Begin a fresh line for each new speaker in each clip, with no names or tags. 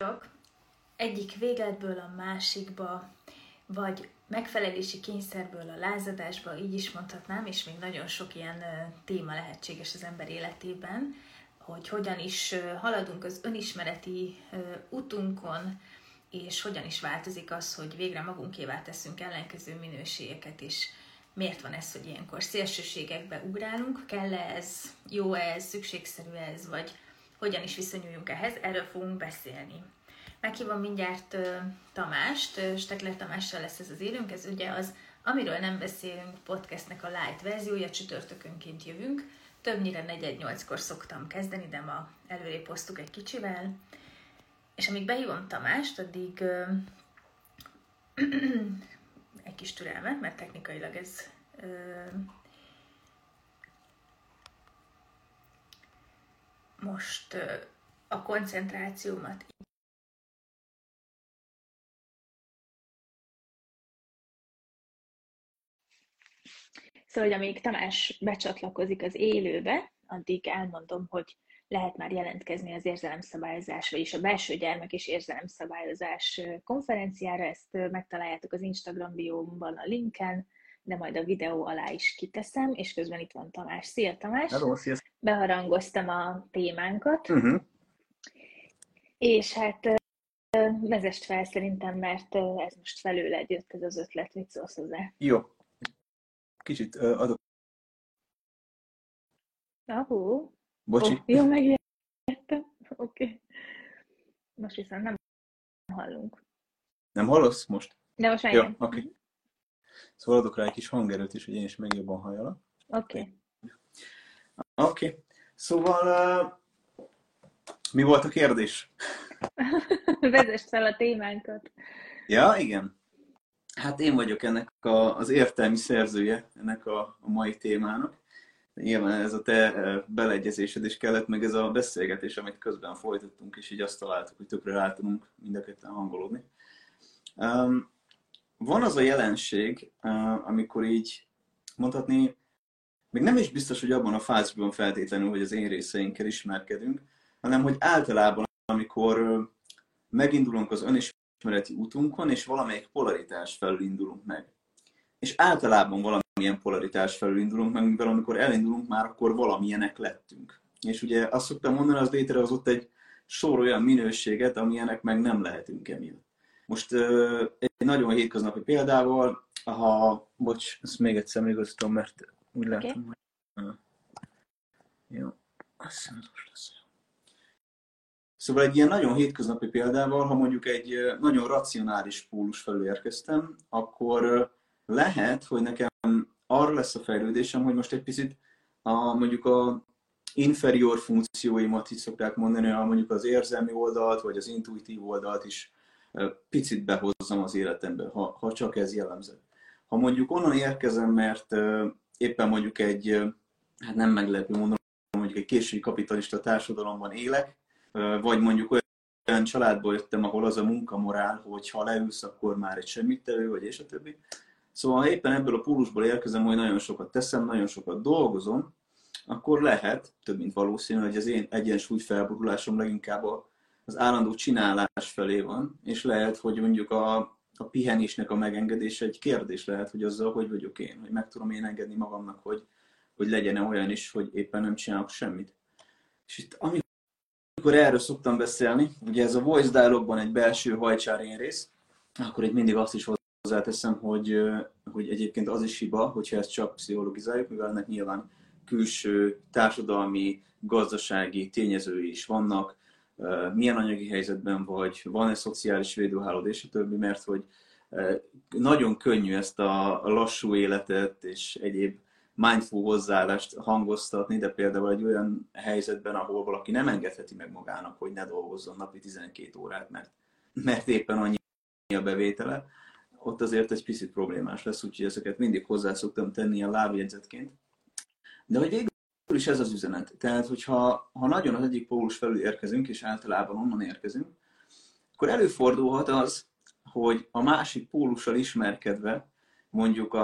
egyik végletből a másikba, vagy megfelelési kényszerből a lázadásba, így is mondhatnám, és még nagyon sok ilyen téma lehetséges az ember életében, hogy hogyan is haladunk az önismereti utunkon, és hogyan is változik az, hogy végre magunkévá teszünk ellenkező minőségeket, és miért van ez, hogy ilyenkor szélsőségekbe ugrálunk, kell-e ez, jó ez, szükségszerű ez, vagy hogyan is viszonyuljunk ehhez, erről fogunk beszélni. Meghívom mindjárt Tamást, Stekler Tamással lesz ez az élőnk, ez ugye az Amiről nem beszélünk podcastnek a light verziója, csütörtökönként jövünk, többnyire 4-8-kor szoktam kezdeni, de ma előrébb hoztuk egy kicsivel, és amíg behívom Tamást, addig egy kis türelmet, mert technikailag ez most a koncentrációmat Szóval, hogy amíg Tamás becsatlakozik az élőbe, addig elmondom, hogy lehet már jelentkezni az érzelemszabályozás, vagyis a belső gyermek és érzelemszabályozás konferenciára. Ezt megtaláljátok az Instagram biómban a linken, de majd a videó alá is kiteszem, és közben itt van Tamás. Szia Tamás!
Hello, sziasztok!
Beharangoztam a témánkat, és hát vezest fel szerintem, mert ez most felőled jött ez az ötlet, mit szólsz hozzá?
Jó. Kicsit adok.
Bocsi. Jó, megértem. Oké. Most viszont nem hallunk.
Nem hallasz most?
De most már
jó, oké. Szóval adok rá egy kis hangerőt is, hogy én is meg jobban halljalak. Oké. Szóval mi volt a kérdés?
Vezest fel a témánkat.
Ja, igen. Hát én vagyok ennek az értelmi szerzője, ennek a mai témának. Nyilván ez a te beleegyezésed is kellett, meg ez a beszélgetés, amit közben folytattunk, és így azt találtuk, hogy tökre rá tudunk mind a ketten hangolódni. Van az a jelenség, amikor így mondhatni, még nem is biztos, hogy abban a fázisban feltétlenül, hogy az én részeinkkel ismerkedünk, hanem hogy általában, amikor megindulunk az önismereti útunkon, és valamelyik polaritás felül indulunk meg. És általában valamilyen polaritás felül indulunk meg, mivel amikor elindulunk már, akkor valamilyenek lettünk. És ugye azt szoktam mondani, az létrehozott egy sor olyan minőséget, amilyenek meg nem lehetünk emiatt. Most egy nagyon hétköznapi példával, ezt még egyszer megigazítom, mert úgy látom, hogy... Jó, azt most lesz. Szóval egy ilyen nagyon hétköznapi példával, ha mondjuk egy nagyon racionális pólus felül érkeztem, akkor lehet, hogy nekem arra lesz a fejlődésem, hogy most egy picit mondjuk a inferior funkcióimat, így szokták mondani, mondjuk az érzelmi oldalt, vagy az intuitív oldalt is picit behozzam az életembe, ha csak ez jellemző. Ha mondjuk onnan érkezem, mert éppen mondjuk hát nem meglepő mondom, mondjuk egy késői kapitalista társadalomban élek, vagy mondjuk olyan családból jöttem, ahol az a munkamorál, hogy ha leülsz, akkor már egy semmittevő, vagy és a többi. Szóval ha éppen ebből a pólusból érkezem, hogy nagyon sokat teszem, nagyon sokat dolgozom, akkor lehet, több mint valószínű, hogy az én egyensúly felborulásom leginkább az állandó csinálás felé van, és lehet, hogy mondjuk a pihenésnek a megengedése egy kérdés lehet, hogy azzal, hogy vagyok én, hogy meg tudom én engedni magamnak, hogy legyen olyan is, hogy éppen nem csinálok semmit. És itt amikor erről szoktam beszélni, ugye ez a voice dialogban egy belső hajcsár rész, akkor itt mindig azt is hozzáteszem, hogy egyébként az is hiba, hogyha ezt csak pszichologizáljuk, mivel ennek nyilván külső társadalmi, gazdasági tényezői is vannak, milyen anyagi helyzetben vagy, van-e szociális védőhálód és a többi, mert hogy nagyon könnyű ezt a lassú életet és egyéb mindful hozzáállást hangoztatni, de például egy olyan helyzetben, ahol valaki nem engedheti meg magának, hogy ne dolgozzon napi 12 órát, mert éppen annyi a bevétele, ott azért egy picit problémás lesz, úgyhogy ezeket mindig hozzá szoktam tenni a lábjegyzetként. De hogy végül is ez az üzenet. Tehát, hogyha nagyon az egyik pólus felül érkezünk, és általában onnan érkezünk, akkor előfordulhat az, hogy a másik pólussal ismerkedve, mondjuk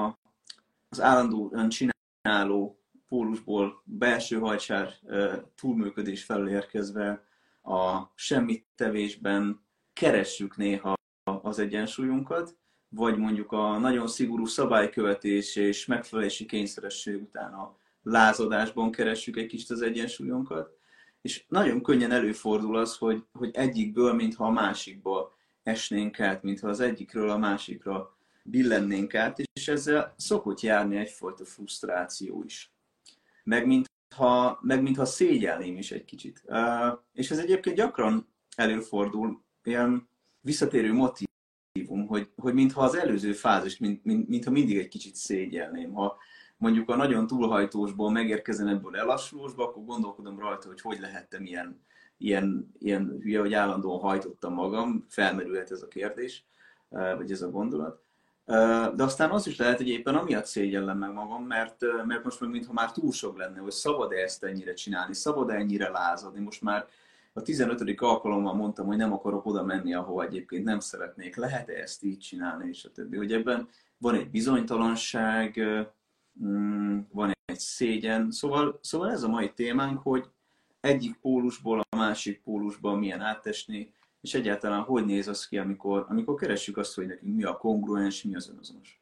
az állandóan csináló pólusból belső hajcsár túlműködés felül érkezve, a semmittevésben keressük néha az egyensúlyunkat, vagy mondjuk a nagyon szigorú szabálykövetés és megfelelési kényszeresség után a lázadásban keressük egy kicsit az egyensúlyunkat, és nagyon könnyen előfordul az, hogy egyikből, mintha a másikba esnénk át, mintha az egyikről a másikra billennénk át, és ezzel szokott járni egyfajta frusztráció is. Meg mintha szégyelném is egy kicsit. És ez egyébként gyakran előfordul, ilyen visszatérő motívum, hogy mintha az előző fázist, mintha mindig egy kicsit szégyelném. Ha mondjuk a nagyon túlhajtósból megérkezem ebből elassulósba, akkor gondolkodom rajta, hogy lehettem ilyen hülye, hogy állandóan hajtottam magam, felmerülhet ez a kérdés, vagy ez a gondolat. De aztán az is lehet, hogy éppen amiatt szégyellem meg magam, mert most meg mintha már túl sok lenne, hogy szabad-e ezt ennyire csinálni, szabad-e ennyire lázadni. Most már a 15. alkalommal mondtam, hogy nem akarok oda menni, ahova egyébként nem szeretnék. Lehet-e ezt így csinálni, és a többi. Hogy ebben van egy bizonytalanság, van egy szégyen. Szóval ez a mai témánk, hogy egyik pólusból a másik pólusba milyen átesni, és egyáltalán hogy néz az ki, amikor keressük azt, hogy nekünk mi a kongruens, mi az önazonos.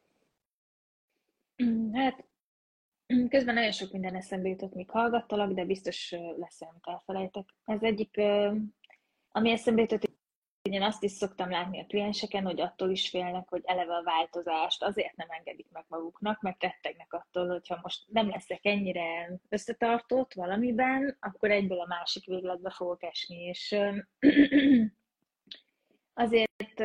Hát közben nagyon sok minden eszembe jutott, míg hallgattalak, de biztos lesz, amit elfelejtek. Az egyik, ami eszembe jutott, én azt is szoktam látni a klienseken, hogy attól is félnek, hogy eleve a változást azért nem engedik meg maguknak, mert rettegnek attól, hogyha most nem leszek ennyire összetartott valamiben, akkor egyből a másik végletbe fogok esni. És azért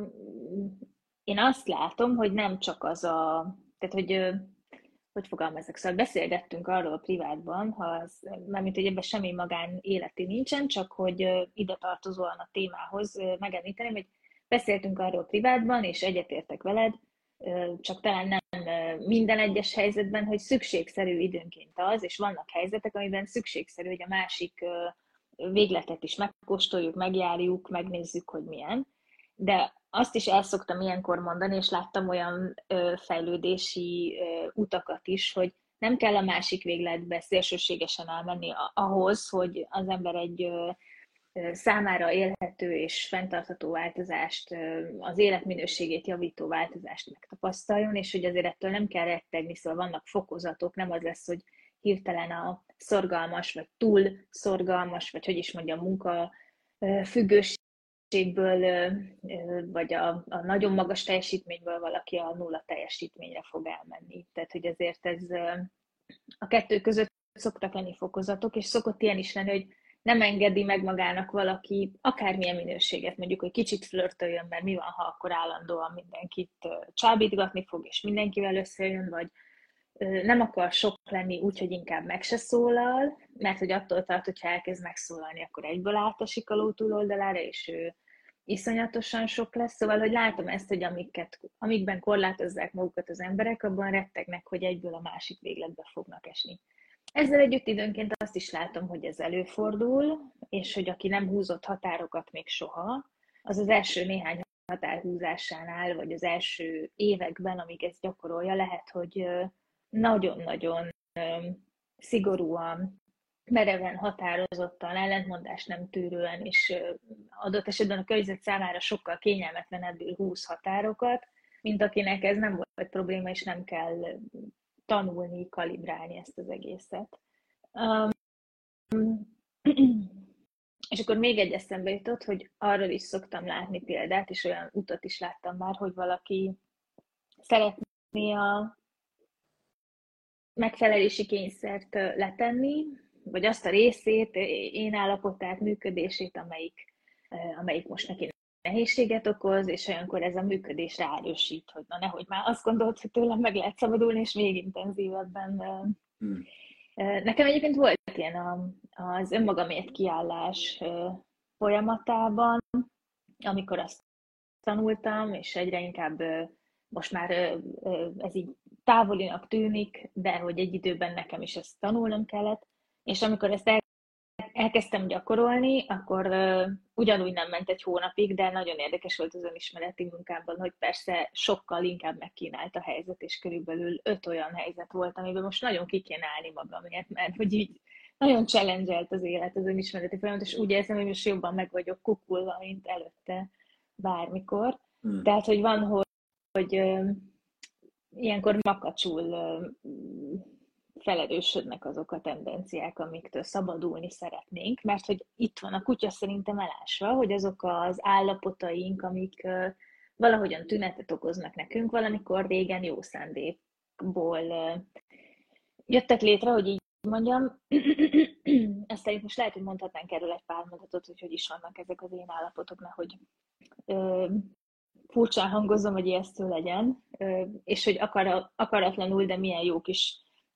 én azt látom, hogy nem csak az tehát hogy fogalmazok, szóval beszélgettünk arról privátban, mármint, hogy ebben semmi magán életi nincsen, csak hogy ide tartozóan a témához megemlíteném, hogy beszéltünk arról privátban, és egyetértek veled, csak talán nem minden egyes helyzetben, hogy szükségszerű időnként az, és vannak helyzetek, amiben szükségszerű, hogy a másik végletet is megkóstoljuk, megjárjuk, megnézzük, hogy milyen. De azt is el szoktam ilyenkor mondani, és láttam olyan fejlődési utakat is, hogy nem kell a másik végletbe szélsőségesen elmenni ahhoz, hogy az ember egy számára élhető és fenntartható változást, az életminőségét javító változást megtapasztaljon, és hogy azért ettől nem kell rettegni, szóval vannak fokozatok, nem az lesz, hogy hirtelen a szorgalmas, vagy túl szorgalmas, vagy hogy is mondjam, munka függőségből, vagy a nagyon magas teljesítményből valaki a nulla teljesítményre fog elmenni. Tehát, hogy azért ez a kettő között szoktak lenni fokozatok, és szokott ilyen is lenni, hogy nem engedi meg magának valaki akármilyen minőséget, mondjuk, hogy kicsit flörtöljön, mert mi van, ha akkor állandóan mindenkit csábítgatni fog, és mindenkivel összejön, vagy nem akar sok lenni, úgyhogy inkább meg se szólal, mert hogy attól tart, hogyha elkezd megszólalni, akkor egyből átesik a ló túloldalára, és ő iszonyatosan sok lesz. Szóval, hogy látom ezt, hogy amikben korlátozzák magukat az emberek, abban rettegnek, hogy egyből a másik végletbe fognak esni. Ezzel együtt időnként azt is látom, hogy ez előfordul, és hogy aki nem húzott határokat még soha, az első néhány határhúzásánál, vagy az első években, amíg ezt gyakorolja, lehet, hogy nagyon-nagyon szigorúan, mereven, határozottan, ellentmondást nem tűrően, és adott esetben a környezet számára sokkal kényelmetlenebbül húz határokat, mint akinek ez nem volt probléma, és nem kell tanulni, kalibrálni ezt az egészet. És akkor még egy eszembe jutott, hogy arról is szoktam látni példát, és olyan utat is láttam már, hogy valaki szeretné a megfelelési kényszert letenni, vagy azt a részét, én állapotát, működését, amelyik most neki nehézséget okoz, és olyankor ez a működés ráerősít, hogy na nehogy már azt gondolt, hogy tőlem meg lehet szabadulni, és még intenzívebben. Nekem egyébként volt ilyen az önmagamért kiállás folyamatában, amikor azt tanultam, és egyre inkább most már ez így távolinak tűnik, de hogy egy időben nekem is ezt tanulnom kellett, és amikor ezt elkezdtem gyakorolni, akkor ugyanúgy nem ment egy hónapig, de nagyon érdekes volt az önismereti munkámban, hogy persze sokkal inkább megkínált a helyzet, és körülbelül 5 olyan helyzet volt, amiben most nagyon ki kéne állni magamért, mert hogy így nagyon challenge-elt az élet, az önismereti folyamat, és úgy érzem, hogy most jobban meg vagyok kukulva, mint előtte bármikor.
Hmm.
Tehát, hogy van, hogy ilyenkor makacsul felerősödnek azok a tendenciák, amiktől szabadulni szeretnénk, mert hogy itt van a kutya szerintem elásva, hogy azok az állapotaink, amik valahogyan tünetet okoznak nekünk, valamikor régen jó szándékból jöttek létre, hogy így mondjam. Aztán itt most lehet, hogy mondhatnánk erről egy pár mondatot, hogy is vannak ezek az én állapotok, nehogy furcsán hangozom, hogy ijesztő legyen, és hogy akaratlanul, de milyen jó kis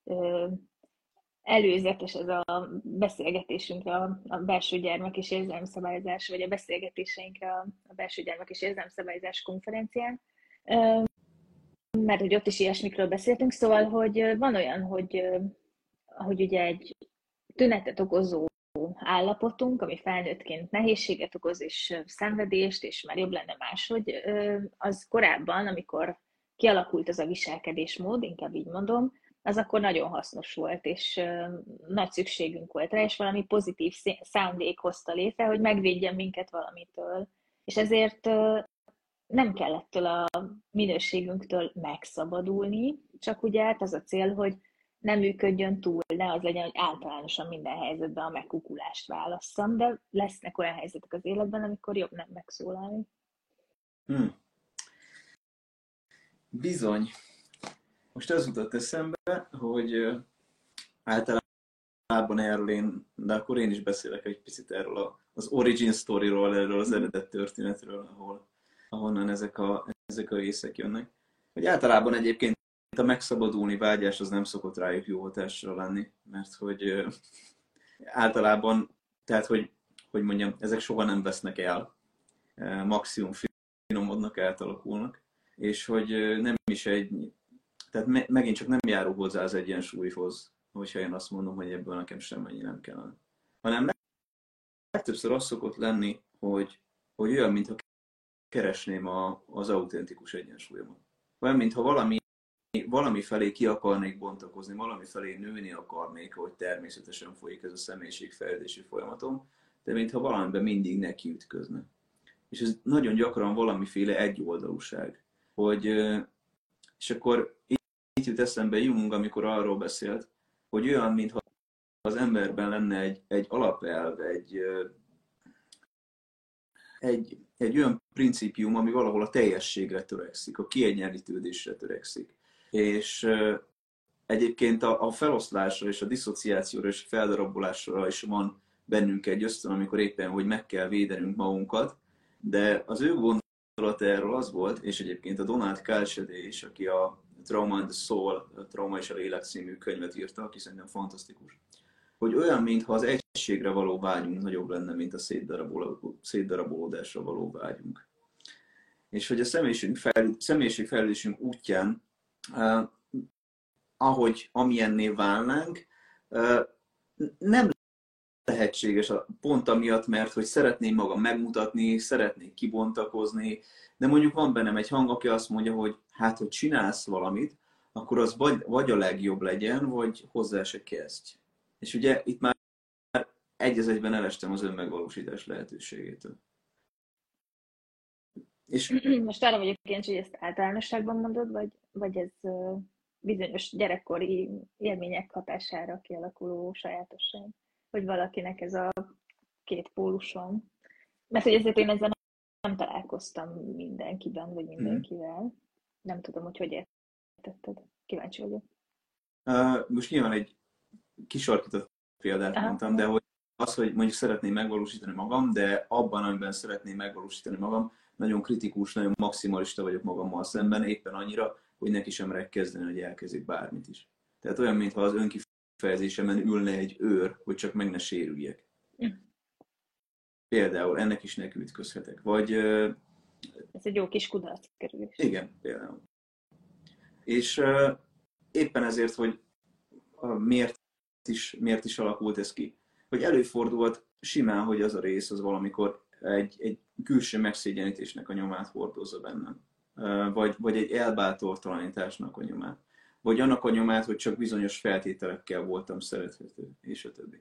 előzetes ez a beszélgetésünkre a belső gyermek és érzelmszabályozás, vagy a beszélgetéseinkre a belső gyermek és érzelmszabályozás konferencián, mert hogy ott is ilyesmikről beszéltünk, szóval, hogy van olyan, hogy ugye egy tünetet okozó állapotunk, ami felnőttként nehézséget okoz, és szenvedést, és már jobb lenne máshogy, az korábban, amikor kialakult az a viselkedésmód, inkább így mondom, az akkor nagyon hasznos volt, és nagy szükségünk volt rá, és valami pozitív szándék hozta létre, hogy megvédjen minket valamitől. És ezért nem kell ettől a minőségünktől megszabadulni, csak ugye hát az a cél, hogy nem működjön túl, ne az legyen, hogy általánosan minden helyzetben a megkukulást válasszam, de lesznek olyan helyzetek az életben, amikor jobb nem megszólalni.
Bizony. Most az jutott eszembe, hogy általában erről de akkor én is beszélek egy picit erről az origin storyról, erről az eredet történetről, ahonnan ezek a részek jönnek. Hogy általában egyébként a megszabadulni vágyás az nem szokott rájuk jó hatásra lenni, mert hogy általában, tehát hogy mondjam, ezek soha nem vesznek el, maximum finomodnak, átalakulnak, és hogy nem is tehát megint csak nem járul hozzá az egyensúlyhoz, hogyha én azt mondom, hogy ebből nekem semmennyi nem kellene. Hanem legtöbbször az szokott lenni, hogy olyan, mintha keresném az autentikus egyensúlyomat. Olyan, mintha valami felé ki akarnék bontakozni, valami felé nőni akarnék, ahogy természetesen folyik ez a személyiségfejlődési folyamatom, de mintha valamiben mindig nekiütközne. És ez nagyon gyakran valamiféle egyoldalúság. És akkor itt jut eszembe Jung, amikor arról beszélt, hogy olyan, mintha az emberben lenne egy alapelv, egy olyan principium, ami valahol a teljességre törekszik, a kiegyenlítődésre törekszik. És egyébként a feloszlásra és a diszociációra és a feldarabolásra is van bennünk egy ösztön, amikor éppen, hogy meg kell védenünk magunkat, de az ő gondolata erről az volt, és egyébként a Donald Calcedé is, aki a Trauma and the Soul, a Trauma és a Lélek című könyvet írta, aki szerintem fantasztikus, hogy olyan, mintha az egységre való vágyunk nagyobb lenne, mint a szétdarabolódásra való vágyunk. És hogy a személyiségfejlődésünk útján, amilyenné válnánk, nem lehetséges pont amiatt, mert hogy szeretném magam megmutatni, szeretnék kibontakozni, de mondjuk van bennem egy hang, aki azt mondja, hogy hát, hogy csinálsz valamit, akkor az vagy a legjobb legyen, vagy hozzá se kezdj. És ugye itt már egy az egyben elestem az önmegvalósítás lehetőségétől.
És most arra vagyok kíváncsi, hogy ezt általánosságban mondod, vagy ez bizonyos gyerekkori élmények hatására kialakuló sajátosság? Hogy valakinek ez a két póluson. Mert hogy ezért én ezzel nem találkoztam mindenkiben, vagy mindenkivel. Nem tudom, hogy értetted. Kíváncsi vagyok.
Most nyilván egy kisarkított példát mondtam, de hogy az, hogy mondjuk szeretném megvalósítani magam, de abban, amiben szeretném megvalósítani magam, nagyon kritikus, nagyon maximalista vagyok magammal szemben, éppen annyira, hogy neki sem merek kezdeni, hogy elkezdjék bármit is. Tehát olyan, mintha az önkifejezésemen ülne egy őr, hogy csak meg ne sérüljek. Például ennek is neki ütközhetek. Vagy...
Ez egy jó kis kudarc kerülés.
Igen, például. És éppen ezért, hogy miért is alakult ez ki. Hogy előfordulhat simán, hogy az a rész az valamikor egy külső megszégyenítésnek a nyomát hordozza bennem. Vagy egy elbátortalanításnak a nyomát. Vagy annak a nyomát, hogy csak bizonyos feltételekkel voltam szerethető, és a többi.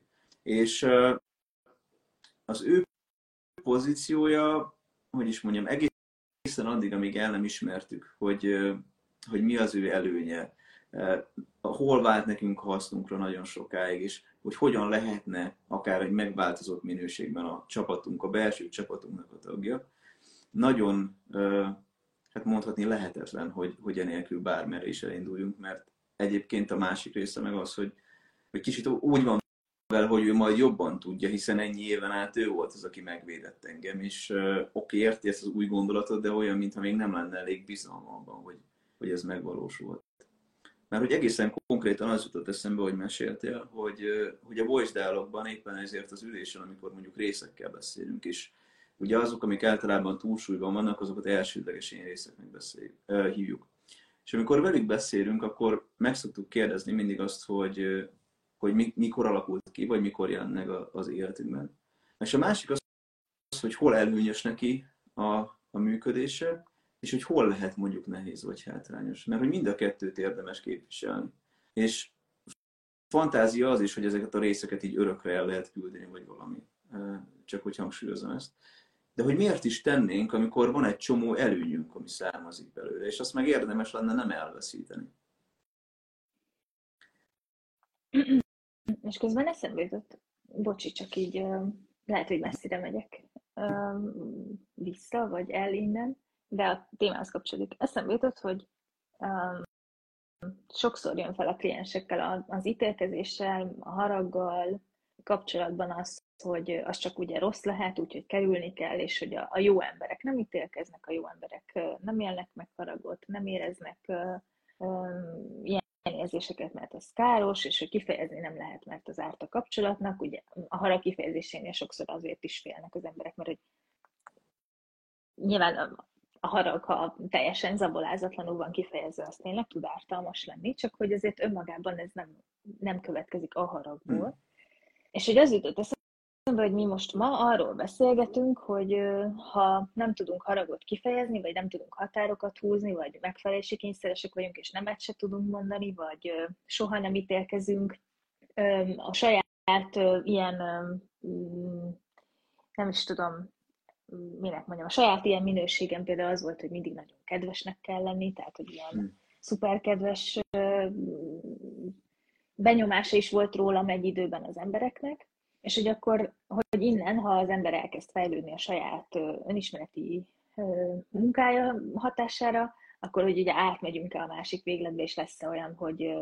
És az ő pozíciója, hogy is mondjam, egészen addig, amíg el nem ismertük, hogy mi az ő előnye, hol vált nekünk hasznunkra nagyon sokáig, és hogy hogyan lehetne akár egy megváltozott minőségben a csapatunk, a belső csapatunknak a tagja. Nagyon, hát mondhatni lehetetlen, hogy enélkül bármerre is elinduljunk, mert egyébként a másik része meg az, hogy kicsit úgy van vele, hogy ő majd jobban tudja, hiszen ennyi éven át ő volt az, aki megvédett engem, és oké, érti ezt az új gondolatot, de olyan, mintha még nem lenne elég bizalma abban, hogy ez megvalósul. Mert hogy egészen konkrétan az jutott eszembe, hogy meséltél, hogy a Voice Dialogban éppen ezért az ülésen, amikor mondjuk részekkel beszélünk, és ugye azok, amik általában túlsúlyban vannak, azokat elsődleges én részeknek hívjuk. És amikor velük beszélünk, akkor meg szoktuk kérdezni mindig azt, hogy mikor alakult ki, vagy mikor jelent meg az életünkben. És a másik az, hogy hol előnyös neki a működése, és hogy hol lehet mondjuk nehéz vagy hátrányos. Mert hogy mind a kettőt érdemes képviselni. És fantázia az is, hogy ezeket a részeket így örökre el lehet küldeni, vagy valami. Csak hogy hangsúlyozom ezt. De hogy miért is tennénk, amikor van egy csomó előnyünk, ami származik belőle, és azt meg érdemes lenne nem elveszíteni.
És közben eszembe jutott, bocsi, csak így lehet, hogy messzire megyek vissza, vagy el innen, de a témához kapcsolódik. Eszembe jutott, hogy sokszor jön fel a kliensekkel az ítélkezéssel, a haraggal kapcsolatban az, hogy az csak ugye rossz lehet, úgyhogy kerülni kell, és hogy a jó emberek nem ítélkeznek, a jó emberek nem élnek meg haragot, nem éreznek ilyen érzéseket, mert az káros, és hogy kifejezni nem lehet, mert az árt a kapcsolatnak. Ugye a harag kifejezésénél sokszor azért is félnek az emberek, mert hogy nyilván a harag, ha teljesen zabolázatlanul van kifejezve, az tényleg tud ártalmas lenni, csak hogy azért önmagában ez nem következik a haragból. És hogy az jutott eszembe, hogy mi most ma arról beszélgetünk, hogy ha nem tudunk haragot kifejezni, vagy nem tudunk határokat húzni, vagy megfelelési kényszeresek vagyunk, és nemet se tudunk mondani, vagy soha nem ítélkezünk a saját ilyen, nem is tudom, minek mondjam, a saját ilyen minőségem például az volt, hogy mindig nagyon kedvesnek kell lenni, tehát hogy ilyen szuperkedves benyomása is volt rólam egy időben az embereknek, és hogy akkor, hogy innen, ha az ember elkezd fejlődni a saját önismereti munkája hatására, akkor hogy ugye átmegyünk a másik végletbe, és lesz olyan, hogy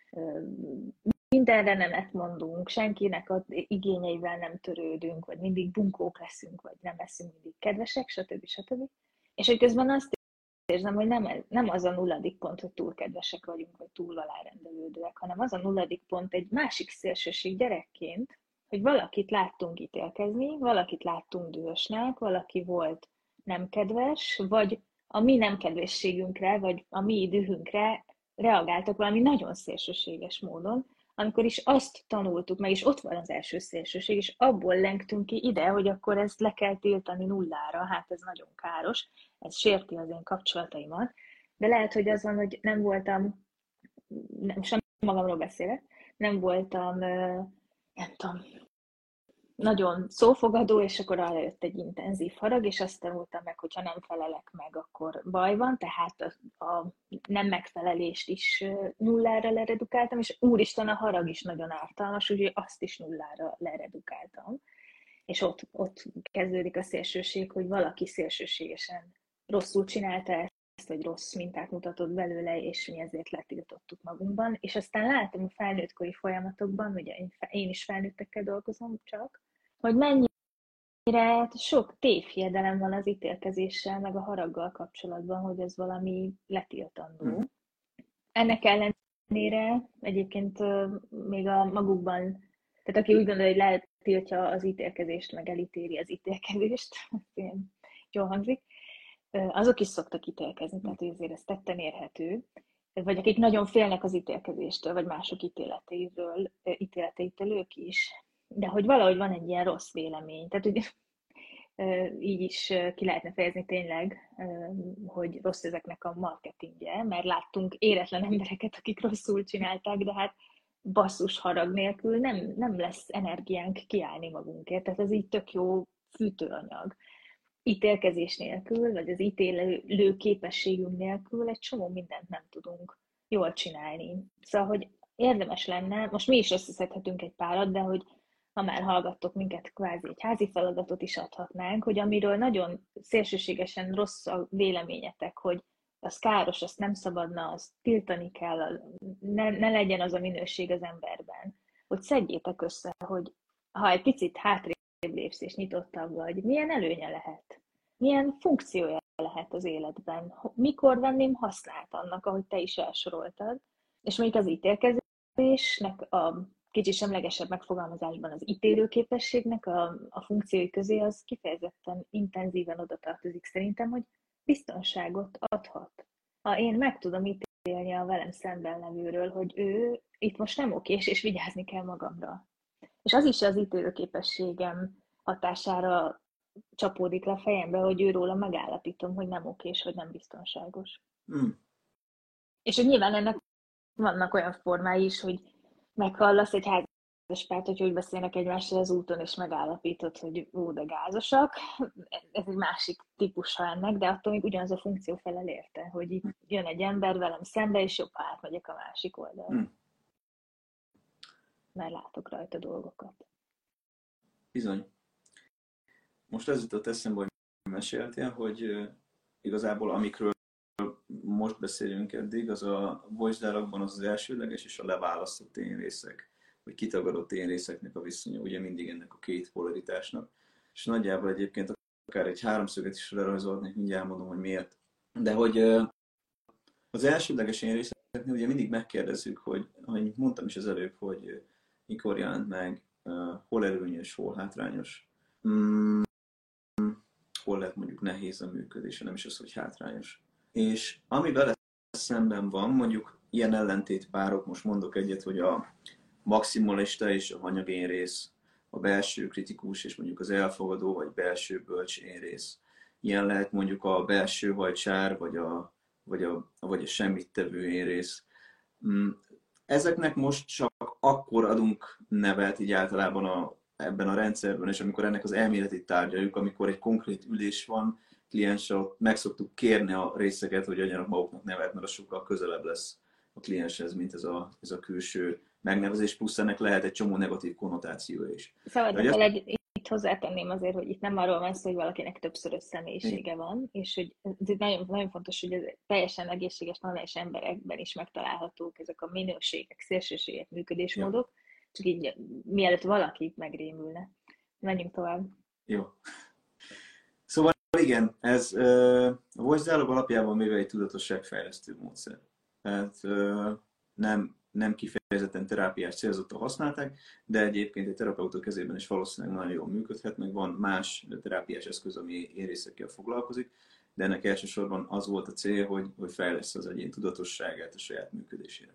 mindenre nemet mondunk, senkinek az igényeivel nem törődünk, vagy mindig bunkók leszünk, vagy nem leszünk mindig kedvesek, stb. Stb. És hogy közben azt érzem, hogy nem az a nulladik pont, hogy túl kedvesek vagyunk, vagy túl alárendelődőek, hanem az a nulladik pont egy másik szélsőség gyerekként, hogy valakit láttunk ítélkezni, valakit láttunk dühösnek, valaki volt nem kedves, vagy a mi nem kedvességünkre, vagy a mi dühünkre reagáltak valami nagyon szélsőséges módon, amikor is azt tanultuk meg, és ott van az első szélsőség, és abból lengtünk ki ide, hogy akkor ezt le kell tiltani nullára, hát ez nagyon káros, ez sérti az én kapcsolataimat, de lehet, hogy az van, hogy nem voltam, sem magamról beszélek, nem voltam, nem tudom, nagyon szófogadó, és akkor arra jött egy intenzív harag, és azt tanultam meg, hogyha nem felelek meg, akkor baj van, tehát a nem megfelelést is nullára leredukáltam, és úristen, a harag is nagyon ártalmas, úgyhogy azt is nullára leredukáltam. És ott kezdődik a szélsőség, hogy valaki szélsőségesen rosszul csinálta ezt, vagy rossz mintát mutatott belőle, és mi ezért letiltottuk magunkban. És aztán látom a felnőttkori folyamatokban, ugye én is felnőttekkel dolgozom csak, hogy mennyire sok tévhiedelem van az ítélkezéssel, meg a haraggal kapcsolatban, hogy ez valami letiltandó. Ennek ellenére egyébként még a magukban, tehát aki úgy gondolja, hogy letiltja az ítélkezést, meg elítéli az ítélkezést, ilyen jól hangzik, azok is szoktak ítélkezni, tehát azért ez tetten érhető. Vagy akik nagyon félnek az ítélkezéstől, vagy mások ítéleteitől ők is. De hogy valahogy van egy ilyen rossz vélemény. Tehát ugye, így is ki lehetne fejezni tényleg, hogy rossz ezeknek a marketingje, mert láttunk éretlen embereket, akik rosszul csinálták, de hát basszus harag nélkül nem lesz energiánk kiállni magunkért, tehát ez így tök jó fűtőanyag. Ítélkezés nélkül, vagy az ítélő képességünk nélkül egy csomó mindent nem tudunk jól csinálni. Szóval, hogy érdemes lenne, most mi is összeszedhetünk egy párat, de hogy ha már hallgattok minket, kvázi egy házi feladatot is adhatnánk, hogy amiről nagyon szélsőségesen rossz a véleményetek, hogy az káros, azt nem szabadna, azt tiltani kell, ne legyen az a minőség az emberben. Hogy szedjétek össze, hogy ha egy picit hátrébb lépsz és nyitottabb vagy, milyen előnye lehet? Milyen funkciója lehet az életben? Mikor venném hasznát annak, ahogy te is elsoroltad? És mondjuk az ítélkezésnek a kicsit semlegesebb megfogalmazásban az ítélőképességnek a funkciói közé az kifejezetten intenzíven oda tartozik szerintem, hogy biztonságot adhat. Ha én meg tudom ítélni a velem szemben levőről, hogy ő itt most nem okés, és vigyázni kell magamra. És az is az ítélőképességem hatására csapódik le a fejembe, hogy őróla megállapítom, hogy nem okés, vagy nem biztonságos. És hogy nyilván ennek vannak olyan formái is, hogy meghallasz egy házaspárt, hogy úgy beszélnek egymással az úton, és megállapítod, hogy de gázosak. Ez egy másik típusa ennek, de attól még ugyanaz a funkció felel érte, hogy itt jön egy ember velem szembe, és jobb, átmegyek a másik oldalra. Mert látok rajta dolgokat.
Bizony. Most ez jutott eszembe, hogy meséltél, hogy igazából amikről most beszélünk eddig, az a voice dialogban az elsődleges és a leválasztott énrészek, vagy kitagadott énrészeknek a viszonya, ugye mindig ennek a két polaritásnak. És nagyjából egyébként akár egy háromszöget is lerajzolnék, mindjárt mondom, hogy miért. De hogy az elsődleges énrészeknél ugye mindig megkérdezzük, hogy mondtam is az előbb, hogy mikor jelent meg, hol előnyös, hol hátrányos, hol lehet mondjuk nehéz a működése, nem is az, hogy hátrányos. És ami vele szemben van, mondjuk ilyen ellentétpárok, most mondok egyet, hogy a maximalista és a hanyag énrész, a belső kritikus és mondjuk az elfogadó vagy belső bölcs énrész. Ilyen lehet mondjuk a belső hajcsár, vagy a semmittevő énrész. Ezeknek most csak akkor adunk nevet így általában ebben a rendszerben, és amikor ennek az elméletét tárgyaljuk, amikor egy konkrét ülés van, klienssel meg szoktuk kérni a részeket, hogy adjanak maguknak nevet, mert az sokkal közelebb lesz a klienshez, mint ez a külső megnevezés, plusz ennek lehet egy csomó negatív konnotációja is.
Szóval itt hozzátenném azért, hogy itt nem arról van szó, hogy valakinek többszörös személyisége van, és hogy ez nagyon, nagyon fontos, hogy ez teljesen egészséges, normális emberekben is megtalálhatók ezek a minőségek, szélsőségek, működésmódok, csak így mielőtt valaki megrémülne. Menjünk tovább.
Jó. Szóval igen, ez a voice dialog alapjában véve egy tudatosságfejlesztő módszer. Tehát nem kifejezetten terápiás célzottan használták, de egyébként egy terapeuta kezében is valószínűleg nagyon jól működhet, meg van más terápiás eszköz, ami érészekkel foglalkozik, de ennek elsősorban az volt a cél, hogy fejleszt az egyén tudatosságát a saját működésére.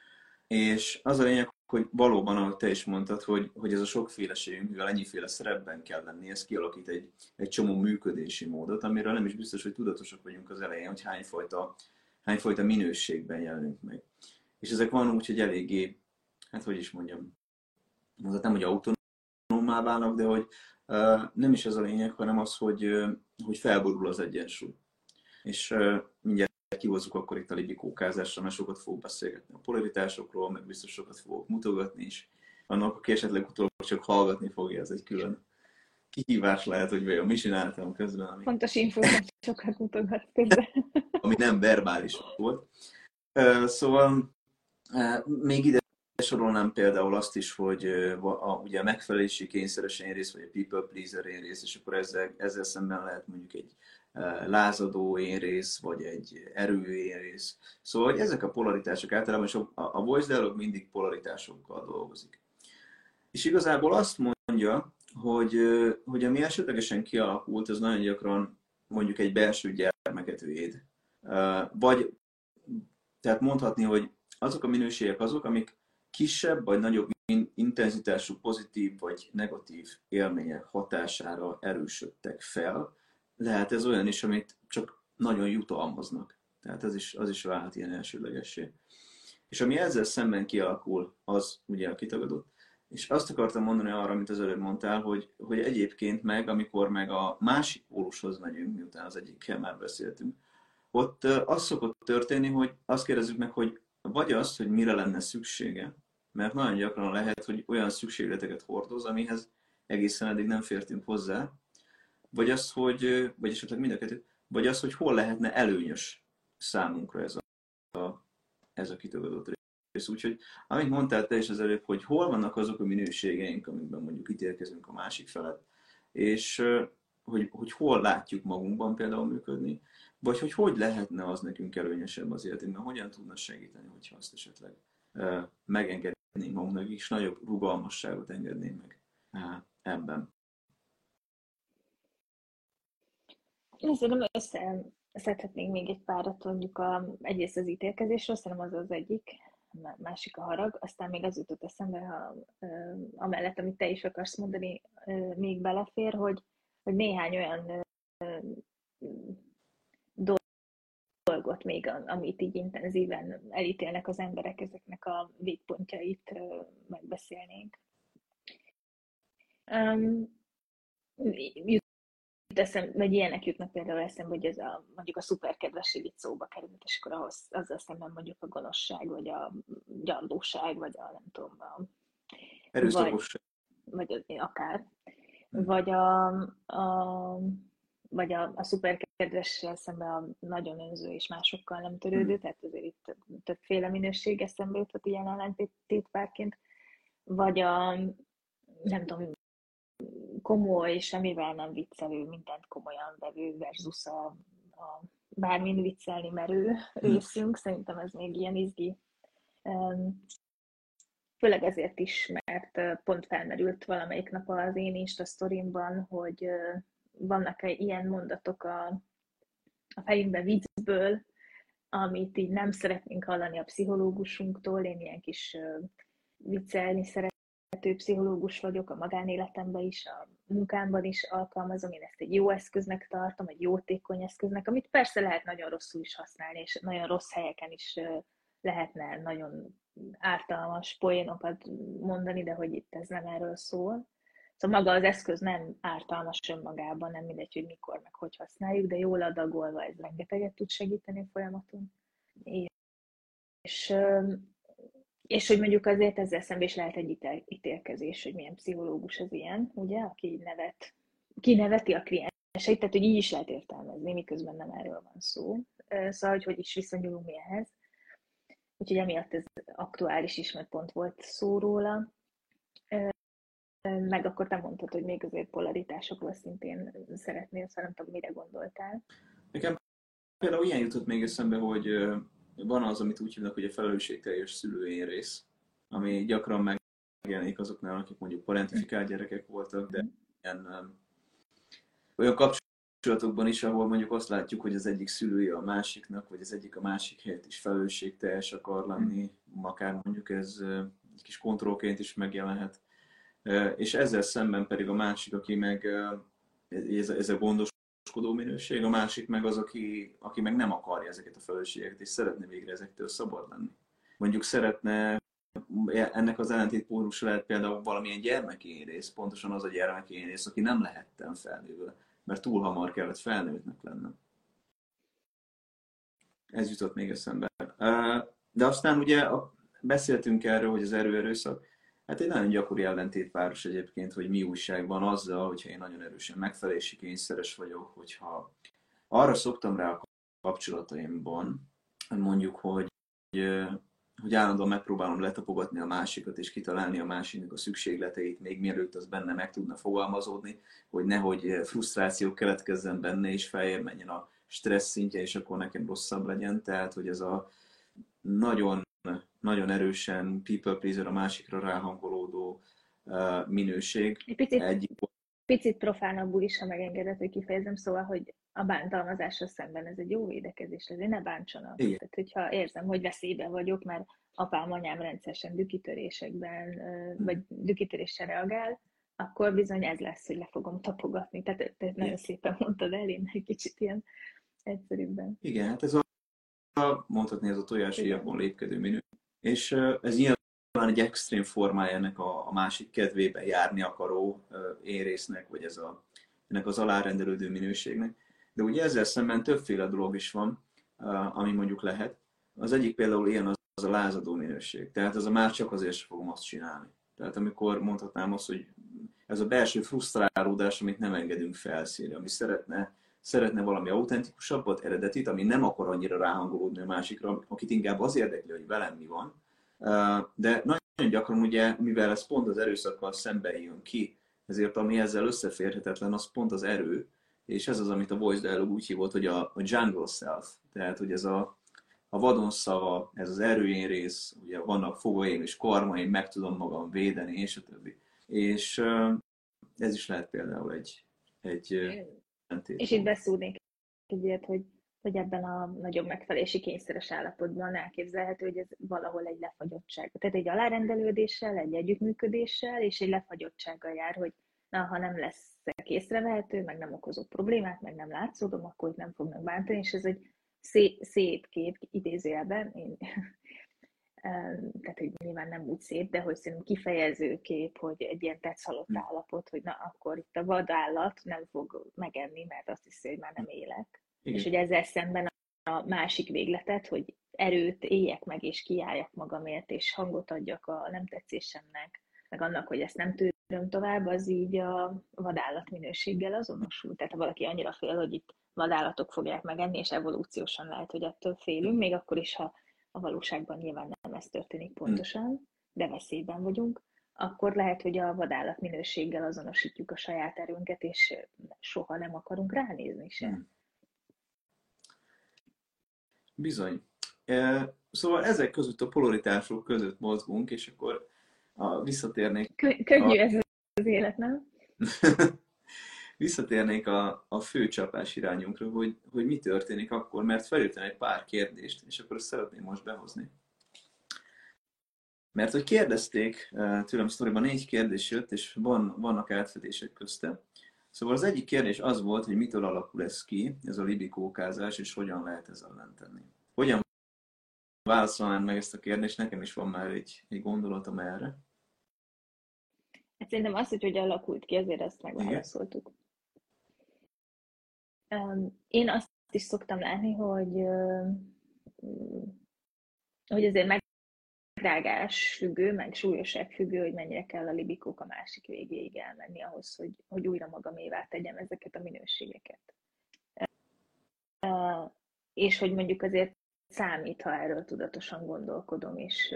És az a lényeg, hogy valóban, ahogy te is mondtad, hogy ez a sokféleségünk, mivel ennyiféle szerepben kell lenni, ez kialakít egy csomó működési módot, amiről nem is biztos, hogy tudatosak vagyunk az elején, hogy hányfajta minőségben jelenünk meg. És ezek van úgy, hogy eléggé, hát hogy is mondjam, nem, hogy autonómmá válnak, de hogy nem is ez a lényeg, hanem az, hogy felborul az egyensúly. És mindjárt kihozzuk akkor itt a libikókázásra, mert sokat fogok beszélgetni a polaritásokról, meg biztos sokat fogok mutogatni is. Annak, aki esetleg utólag csak hallgatni fogja, ez egy külön kihívás lehet, hogy vajon mi csináltam közben. Ami...
Fontos infókat sokat mutogat közben.
Ami nem verbális volt. Szóval még ide sorolnám például azt is, hogy ugye a megfelelési kényszeres énrész, vagy a people pleaser énrész, és akkor ezzel szemben lehet mondjuk egy lázadó énrész, vagy egy erő énrész. Szóval hogy ezek a polaritások általában, és a voice dialog mindig polaritásokkal dolgozik. És igazából azt mondja, hogy ami elsődlegesen kialakult, az nagyon gyakran mondjuk egy belső gyermeket véd. Vagy tehát mondhatni, hogy azok a minőségek azok, amik kisebb vagy nagyobb intenzitású pozitív vagy negatív élmények hatására erősödtek fel. Lehet ez olyan is, amit csak nagyon jutalmaznak. Tehát az is vált ilyen elsődlegessé. És ami ezzel szemben kialakul, az ugye a kitagadott. És azt akartam mondani arra, amit az előbb mondtál, hogy egyébként meg, amikor meg a másik pólushoz megyünk, miután az egyikkel már beszéltünk, ott az szokott történni, hogy azt kérdezzük meg, hogy vagy azt, hogy mire lenne szüksége, mert nagyon gyakran lehet, hogy olyan szükségleteket hordoz, amihez egészen eddig nem fértünk hozzá, vagy az, hogy, vagy esetleg mind a kettő, vagy az, hogy hol lehetne előnyös számunkra ez a kitagadott rész. Úgyhogy, amit mondtál te is az előbb, hogy hol vannak azok a minőségeink, amikben mondjuk ítélkezünk a másik felett, és hogy hol látjuk magunkban például működni, vagy hogy lehetne az nekünk előnyösebb az életünkben, hogyan tudna segíteni, hogyha azt esetleg megengednénk magunknak, és nagyobb rugalmasságot engednénk meg ebben.
Én szerintem összeszedhetnénk még egy párat, mondjuk egyrészt az ítélkezésről, szerintem az az egyik, másik a harag, aztán még az jutott eszembe, ha amellett, amit te is akarsz mondani, még belefér, hogy néhány olyan dolgot még, amit így intenzíven elítélnek az emberek, ezeknek a végpontjait megbeszélnénk. Vagy ilyenek jutnak például eszembe, hogy ez mondjuk a szuperkedvesség itt szóba került, és akkor azzal szemben mondjuk a gonoszság, vagy a gyarlóság, vagy a nem tudom,
erőszakosság.
Vagy akár. Vagy a szuperkedvessel szemben a nagyon önző és másokkal nem törődő, tehát azért itt többféle minőség eszembe jutott ilyen ellentétpárként. Vagy nem tudom, komoly, semmivel nem viccelő, mindent komolyan vevő versus a bármin viccelni merő részünk. Szerintem ez még ilyen izgi. Főleg ezért is, mert pont felmerült valamelyik nap az én Insta sztorimban, hogy vannak ilyen mondatok a fejünkben viccből, amit így nem szeretnénk hallani a pszichológusunktól. Én ilyen kis viccelni szeretném. Pszichológus vagyok, a magánéletemben is, a munkámban is alkalmazom, én ezt egy jó eszköznek tartom, egy jótékony eszköznek, amit persze lehet nagyon rosszul is használni, és nagyon rossz helyeken is lehetne nagyon ártalmas poénokat mondani, de hogy itt ez nem erről szól. Szóval maga az eszköz nem ártalmas önmagában, nem mindegy, hogy mikor, meg hogy használjuk, de jól adagolva ez rengeteget tud segíteni a folyamaton. És hogy mondjuk azért ezzel szemben is lehet egy ítélkezés, hogy milyen pszichológus az ilyen, ugye, aki kineveti a klienseit, tehát hogy így is lehet értelmezni, miközben nem erről van szó. Szóval, hogy is viszonyulunk mi ehhez. Úgyhogy emiatt ez aktuális is, mert pont volt szó róla. Meg akkor te mondtad, hogy még azért polaritásokról szintén szeretnél, szóval nem tudom, mire gondoltál.
Nekem például ilyen jutott még eszembe, hogy van az, amit úgy hívnak, hogy a felelősségteljes szülői rész, ami gyakran megjelenik azoknál, akik mondjuk parentifikált gyerekek voltak, de olyan kapcsolatokban is, ahol mondjuk azt látjuk, hogy az egyik szülője a másiknak, vagy az egyik a másik helyett is felelősségteljes akar lenni, akár mondjuk ez egy kis kontrollként is megjelenhet. És ezzel szemben pedig a másik, aki meg ez a gondoskodó minőség, a másik meg az, aki meg nem akarja ezeket a felelősségeket, és szeretne végre ezektől szabad lenni. Mondjuk szeretne, ennek az ellentétpólusa lehet például valamilyen gyermeki rész, pontosan az a gyermeki rész, aki nem lehettem felnőve, mert túl hamar kellett felnőttnek lennem. Ez jutott még eszembe. De aztán ugye beszéltünk erről, hogy az erőerőszak, hát egy nagyon gyakori ellentétpáros egyébként, hogy mi újság van azzal, hogyha én nagyon erősen megfelelési kényszeres vagyok, hogyha arra szoktam rá a kapcsolataimban, mondjuk, hogy állandóan megpróbálom letapogatni a másikat, és kitalálni a másiknak a szükségleteit, még mielőtt az benne meg tudna fogalmazódni, hogy nehogy frusztráció keletkezzen benne, és feljebb menjen a stressz szintje, és akkor nekem rosszabb legyen. Tehát, hogy ez a nagyon, nagyon erősen people pleaser, a másikra ráhangolódó minőség.
Picit profánabbul is, ha megengedett, hogy kifejezem, szóval, hogy a bántalmazásra szemben ez egy jó védekezés, ezért ne bántsanak. Igen. Tehát, hogyha érzem, hogy veszélyben vagyok, mert apám, anyám rendszeresen dükitörésekben, vagy dükitöréssel reagál, akkor bizony ez lesz, hogy le fogom tapogatni. Tehát nagyon szépen mondtad el, én egy kicsit ilyen egyszerűbben.
Igen, hát ez mondhatni ez a tojásíjakon lépkedő minőség. És ez nyilván egy extrém formája ennek a másik kedvében járni akaró érésznek, vagy ennek az alárendelődő minőségnek. De ugye ezzel szemben többféle dolog is van, ami mondjuk lehet. Az egyik például ilyen az a lázadó minőség. Tehát az a már csak azért sem fogom azt csinálni. Tehát amikor mondhatnám azt, hogy ez a belső frusztrálódás, amit nem engedünk felszínre, ami szeretne valami autentikusabbat, eredetit, ami nem akar annyira ráhangolódni a másikra, akit inkább az érdekli, hogy velem mi van. De nagyon gyakran ugye, mivel ez pont az erőszakkal szemben jön ki, ezért ami ezzel összeférhetetlen, az pont az erő, és ez az, amit a Voice Dialogue úgy hívott, hogy a jungle self, tehát hogy ez a vadon szava, ez az erőjén rész, ugye vannak fogaim és karmaim, meg tudom magam védeni, és a többi. És ez is lehet például egy
És itt beszúrnék egy ilyet, hogy ebben a nagyobb megfelelési kényszeres állapotban elképzelhető, hogy ez valahol egy lefagyottság. Tehát egy alárendelődéssel, egy együttműködéssel és egy lefagyottsággal jár, hogy na, ha nem lesz észrevehető, meg nem okozok problémát, meg nem látszódom, akkor nem fognak bántani, és ez egy szép kép, idézőjelben, tehát, hogy nyilván nem úgy szép, de hogy szerintem kifejező kép, hogy egy ilyen tetszhalott állapot, hogy na, akkor itt a vadállat nem fog megenni, mert azt hiszi, hogy már nem élek. Igen. És hogy ezzel szemben a másik végletet, hogy erőt éljek meg, és kiálljak magamért, és hangot adjak a nem tetszésemnek, meg annak, hogy ezt nem tűröm tovább, az így a vadállat minőséggel azonosul. Tehát ha valaki annyira fél, hogy itt vadállatok fogják megenni, és evolúciósan lehet, hogy ettől félünk, még akkor is, ha a valóságban nyilván nem ez történik pontosan, de veszélyben vagyunk, akkor lehet, hogy a vadállat minőséggel azonosítjuk a saját erőnket, és soha nem akarunk ránézni se.
Bizony. Szóval ezek között a polaritások között mozgunk, és akkor visszatérnék...
Könnyű ez az élet, nem?
Visszatérnék a fő csapás irányunkra, hogy mi történik akkor, mert felültem egy pár kérdést, és akkor ezt szeretném most behozni. Mert hogy kérdezték, tőlem sztoriban 4 kérdés jött, és vannak átfedések közte. Szóval az egyik kérdés az volt, hogy mitől alakul ez ki, ez a libikókázás, és hogyan lehet ezzel ellen tenni. Hogyan válaszolnád meg ezt a kérdést? Nekem is van már egy gondolatom erre.
Hát szerintem az, hogy alakult ki, azért ezt megválaszoltuk. Én azt is szoktam látni, hogy azért megrágás függő, meg súlyosság függő, hogy mennyire kell a libikók a másik végéig elmenni ahhoz, hogy újra magamévá tegyem ezeket a minőségeket. És hogy mondjuk azért számít, ha erről tudatosan gondolkodom, és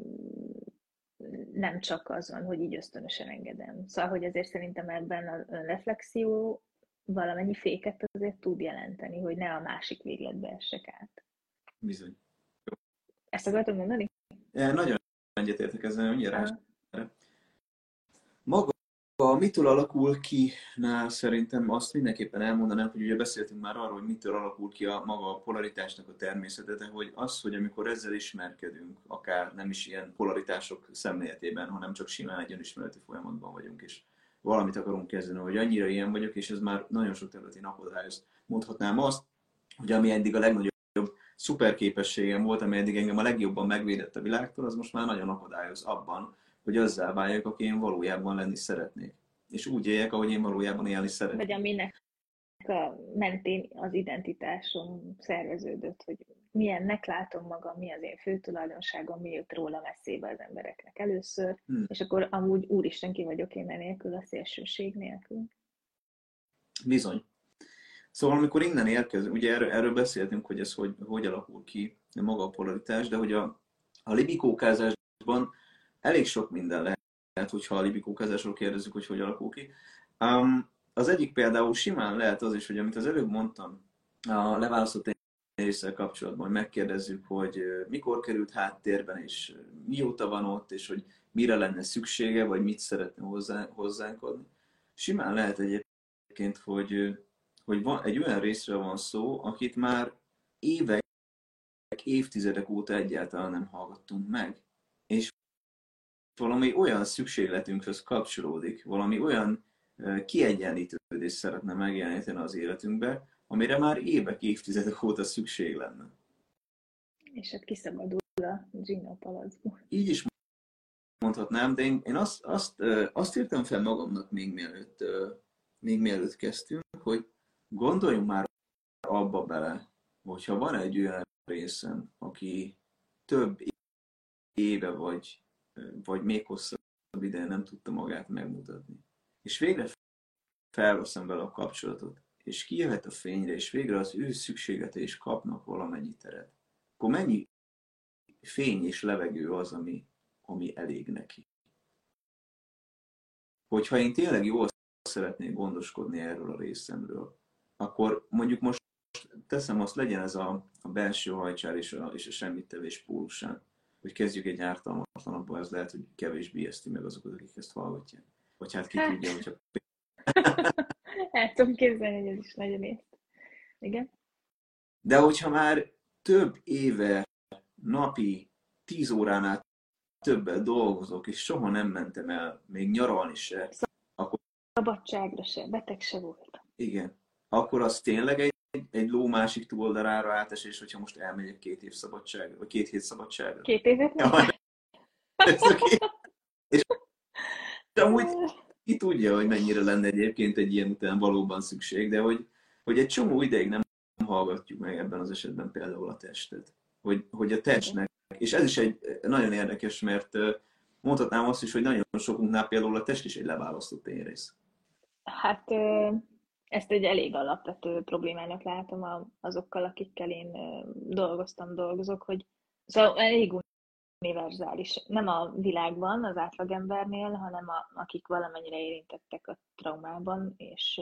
nem csak azon, hogy így ösztönösen engedem. Szóval, hogy azért szerintem ebben a reflexió valamennyi féket azért tud jelenteni, hogy ne a másik végletbe essek át.
Bizony.
Ezt akartam mondani?
Nagyon egyetértek ezzel, mindjárt. Maga mitől alakul ki, szerintem azt mindenképpen elmondanám, hogy ugye beszéltünk már arról, hogy mitől alakul ki maga a polaritásnak a természete, de hogy az, hogy amikor ezzel ismerkedünk, akár nem is ilyen polaritások szemléletében, hanem csak simán egy önismereti folyamatban vagyunk, és valamit akarunk kezdeni, hogy annyira ilyen vagyok, és ez már nagyon sok területén akadályoz. Mondhatnám azt, hogy ami eddig a legnagyobb szuperképességem volt, ami eddig engem a legjobban megvédett a világtól, az most már nagyon akadályoz abban, hogy azzal váljak, aki én valójában lenni szeretnék. És úgy éljek, ahogy én valójában élni szeretnék.
Vagy aminek a mentén az identitásom szerveződött, hogy milyennek látom magam, mi az én fő tulajdonságom, mi jött rólam eszébe az embereknek először, és akkor amúgy úristen ki vagyok én nélkül, a szélsőség nélkül.
Bizony. Szóval amikor innen érkezünk, ugye erről beszéltünk, hogy ez hogy alakul ki maga a polaritás, de hogy a libikókázásban elég sok minden lehet, hogyha a libikókázásról kérdezzük, hogy alakul ki. Az egyik például simán lehet az is, hogy amit az előbb mondtam, a leválasztott résszel kapcsolatban, hogy megkérdezzük, hogy mikor került háttérben, és mióta van ott, és hogy mire lenne szüksége, vagy mit szeretne hozzánk adni. Simán lehet egyébként, hogy egy olyan részről van szó, akit már évek, évtizedek óta egyáltalán nem hallgattunk meg. És valami olyan szükségletünkhöz kapcsolódik, valami olyan kiegyenlítődést szeretne megjeleníteni az életünkbe, amire már évek, évtizedek óta szükség lenne.
És hát kiszabadul a Gino palackból.
Így is mondhatnám, de én azt írtam fel magamnak még mielőtt kezdtünk, hogy gondoljunk már abba bele, hogyha van egy olyan részem, aki több éve vagy még hosszabb ideje nem tudta magát megmutatni, és végre felveszem vele a kapcsolatot, és kijöhet a fényre, és végre az ő szükséglete is kapnak valamennyi teret, akkor mennyi fény és levegő az, ami elég neki. Hogyha én tényleg jól szeretnék gondoskodni erről a részemről, akkor mondjuk most teszem azt, legyen ez a belső hajcsár és a semmittevés pólusán, hogy kezdjük egy ártalmatlanabban, ez lehet, hogy kevésbé ijeszti meg azokat, akik ezt hallgatják. Vagy hát ki tudja, hogyha...
El tudom képzelni, hogy ez is nagyon észt. Igen.
De hogyha már több éve, napi 10 óránál többet dolgozok, és soha nem mentem el, még nyaralni se, akkor...
Szabadságra se, beteg se volt.
Igen. Akkor az tényleg egy ló másik túloldalára átesés, hogyha most elmegyek 2 év szabadságra, vagy 2 hét szabadságra.
2 évet nem?
És amúgy ki tudja, hogy mennyire lenne egyébként egy ilyen után valóban szükség, de hogy egy csomó ideig nem hallgatjuk meg ebben az esetben például a testet. Hogy a testnek, és ez is egy nagyon érdekes, mert mondhatnám azt is, hogy nagyon sokunknál például a test is egy leválasztott énrész.
Hát ezt egy elég alapvető problémának látom azokkal, akikkel én dolgozok, hogy szóval elég univerzális. Nem a világban, az átlagembernél, hanem akik valamennyire érintettek a traumában, és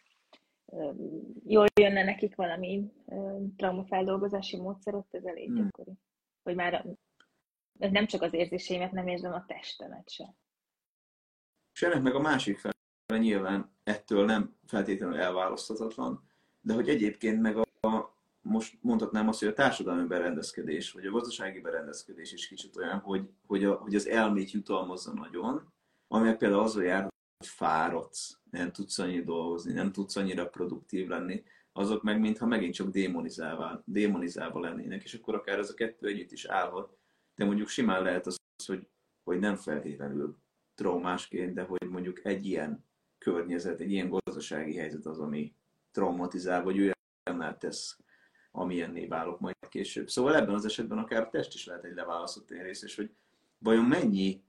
jól jönne nekik valami traumafeldolgozási módszer, ott ez elég gyakori. Hogy már nem csak az érzéseimet nem érzem, a testemet sem.
És ennek meg a másik fele nyilván ettől nem feltétlenül elválaszthatatlan, de hogy egyébként meg most mondhatnám azt, hogy a társadalmi berendezkedés, vagy a gazdasági berendezkedés is kicsit olyan, hogy az elmét jutalmazza nagyon, ami például azzal jár, hogy fáradsz, nem tudsz annyira dolgozni, nem tudsz annyira produktív lenni, azok meg mintha megint csak démonizálva lennének, és akkor akár ez a kettő együtt is állhat, de mondjuk simán lehet az, hogy nem feltétlenül traumásként, de hogy mondjuk egy ilyen környezet, egy ilyen gazdasági helyzet az, ami traumatizál, vagy olyannál tesz, amilyenné válok majd később. Szóval ebben az esetben akár a test is lehet egy leválasztott rész, és hogy vajon mennyi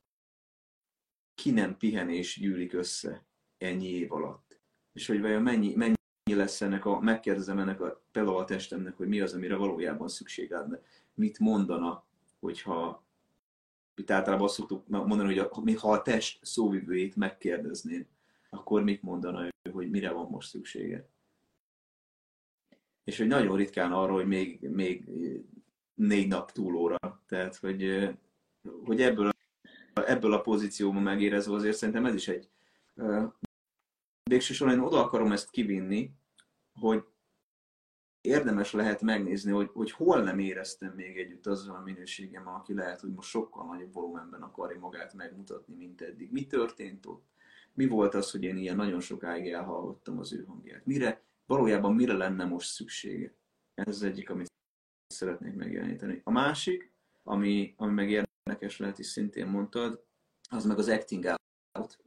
ki nem pihenés gyűlik össze ennyi év alatt. És hogy vajon mennyi lesz megkérdezem például a testemnek, hogy mi az, amire valójában szükség lenne. Mit mondana, hogyha itt általában azt szoktuk mondani, hogy ha a test szóvivőjét megkérdezném, akkor mit mondana ő, hogy mire van most szüksége. És hogy nagyon ritkán arra, hogy még 4 nap túlóra. Tehát, hogy ebből a pozícióban megérezve azért szerintem ez is egy... Végső soron én oda akarom ezt kivinni, hogy érdemes lehet megnézni, hogy hol nem éreztem még együtt azzal a minőségemmel, aki lehet, hogy most sokkal nagyobb volumenben akarja magát megmutatni, mint eddig. Mi történt ott? Mi volt az, hogy én ilyen nagyon sokáig elhallgattam az ő hangját? Valójában mire lenne most szüksége? Ez az egyik, amit szeretnék megjeleníteni. A másik, ami meg érdekes lehet, is szintén mondtad, az meg az acting out.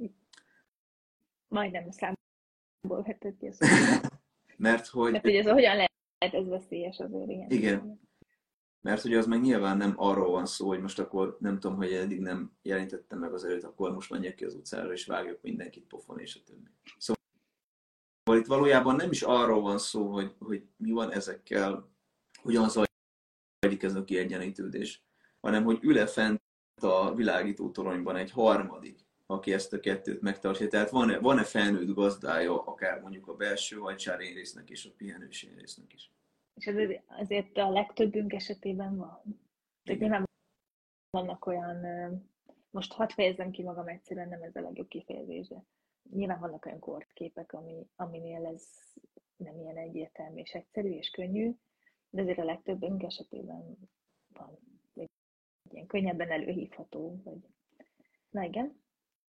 Majdnem számból vetted ki ezt.
Mert hogy
ez hogyan lehet ez veszélyes azért, igen.
Igen. Mert hogy az meg nyilván nem arról van szó, hogy most akkor nem tudom, hogy eddig nem jelenítettem meg az erőt, akkor most menjek ki az utcára és vágjak mindenkit pofon és a többi. Szóval itt valójában nem is arról van szó, hogy mi van ezekkel, hogyan zajlik ez a kiegyenlítődés, hanem hogy ül-e fent a világító toronyban egy harmadik, aki ezt a kettőt megtartja. Tehát van-e felnőtt gazdája, akár mondjuk a belső hajcsár énrésznek és a pihenős énrésznek is.
És azért a legtöbbünk esetében van. Tehát nyilván vannak olyan, most hadd fejezzem ki magam egyszerűen, nem ez a legjobb kifejezés, de nyilván vannak olyan kortképek, aminél ez nem ilyen egyértelmű és egyszerű és könnyű, de azért a legtöbbünk esetében van egy ilyen könnyebben előhívható, vagy... Na igen.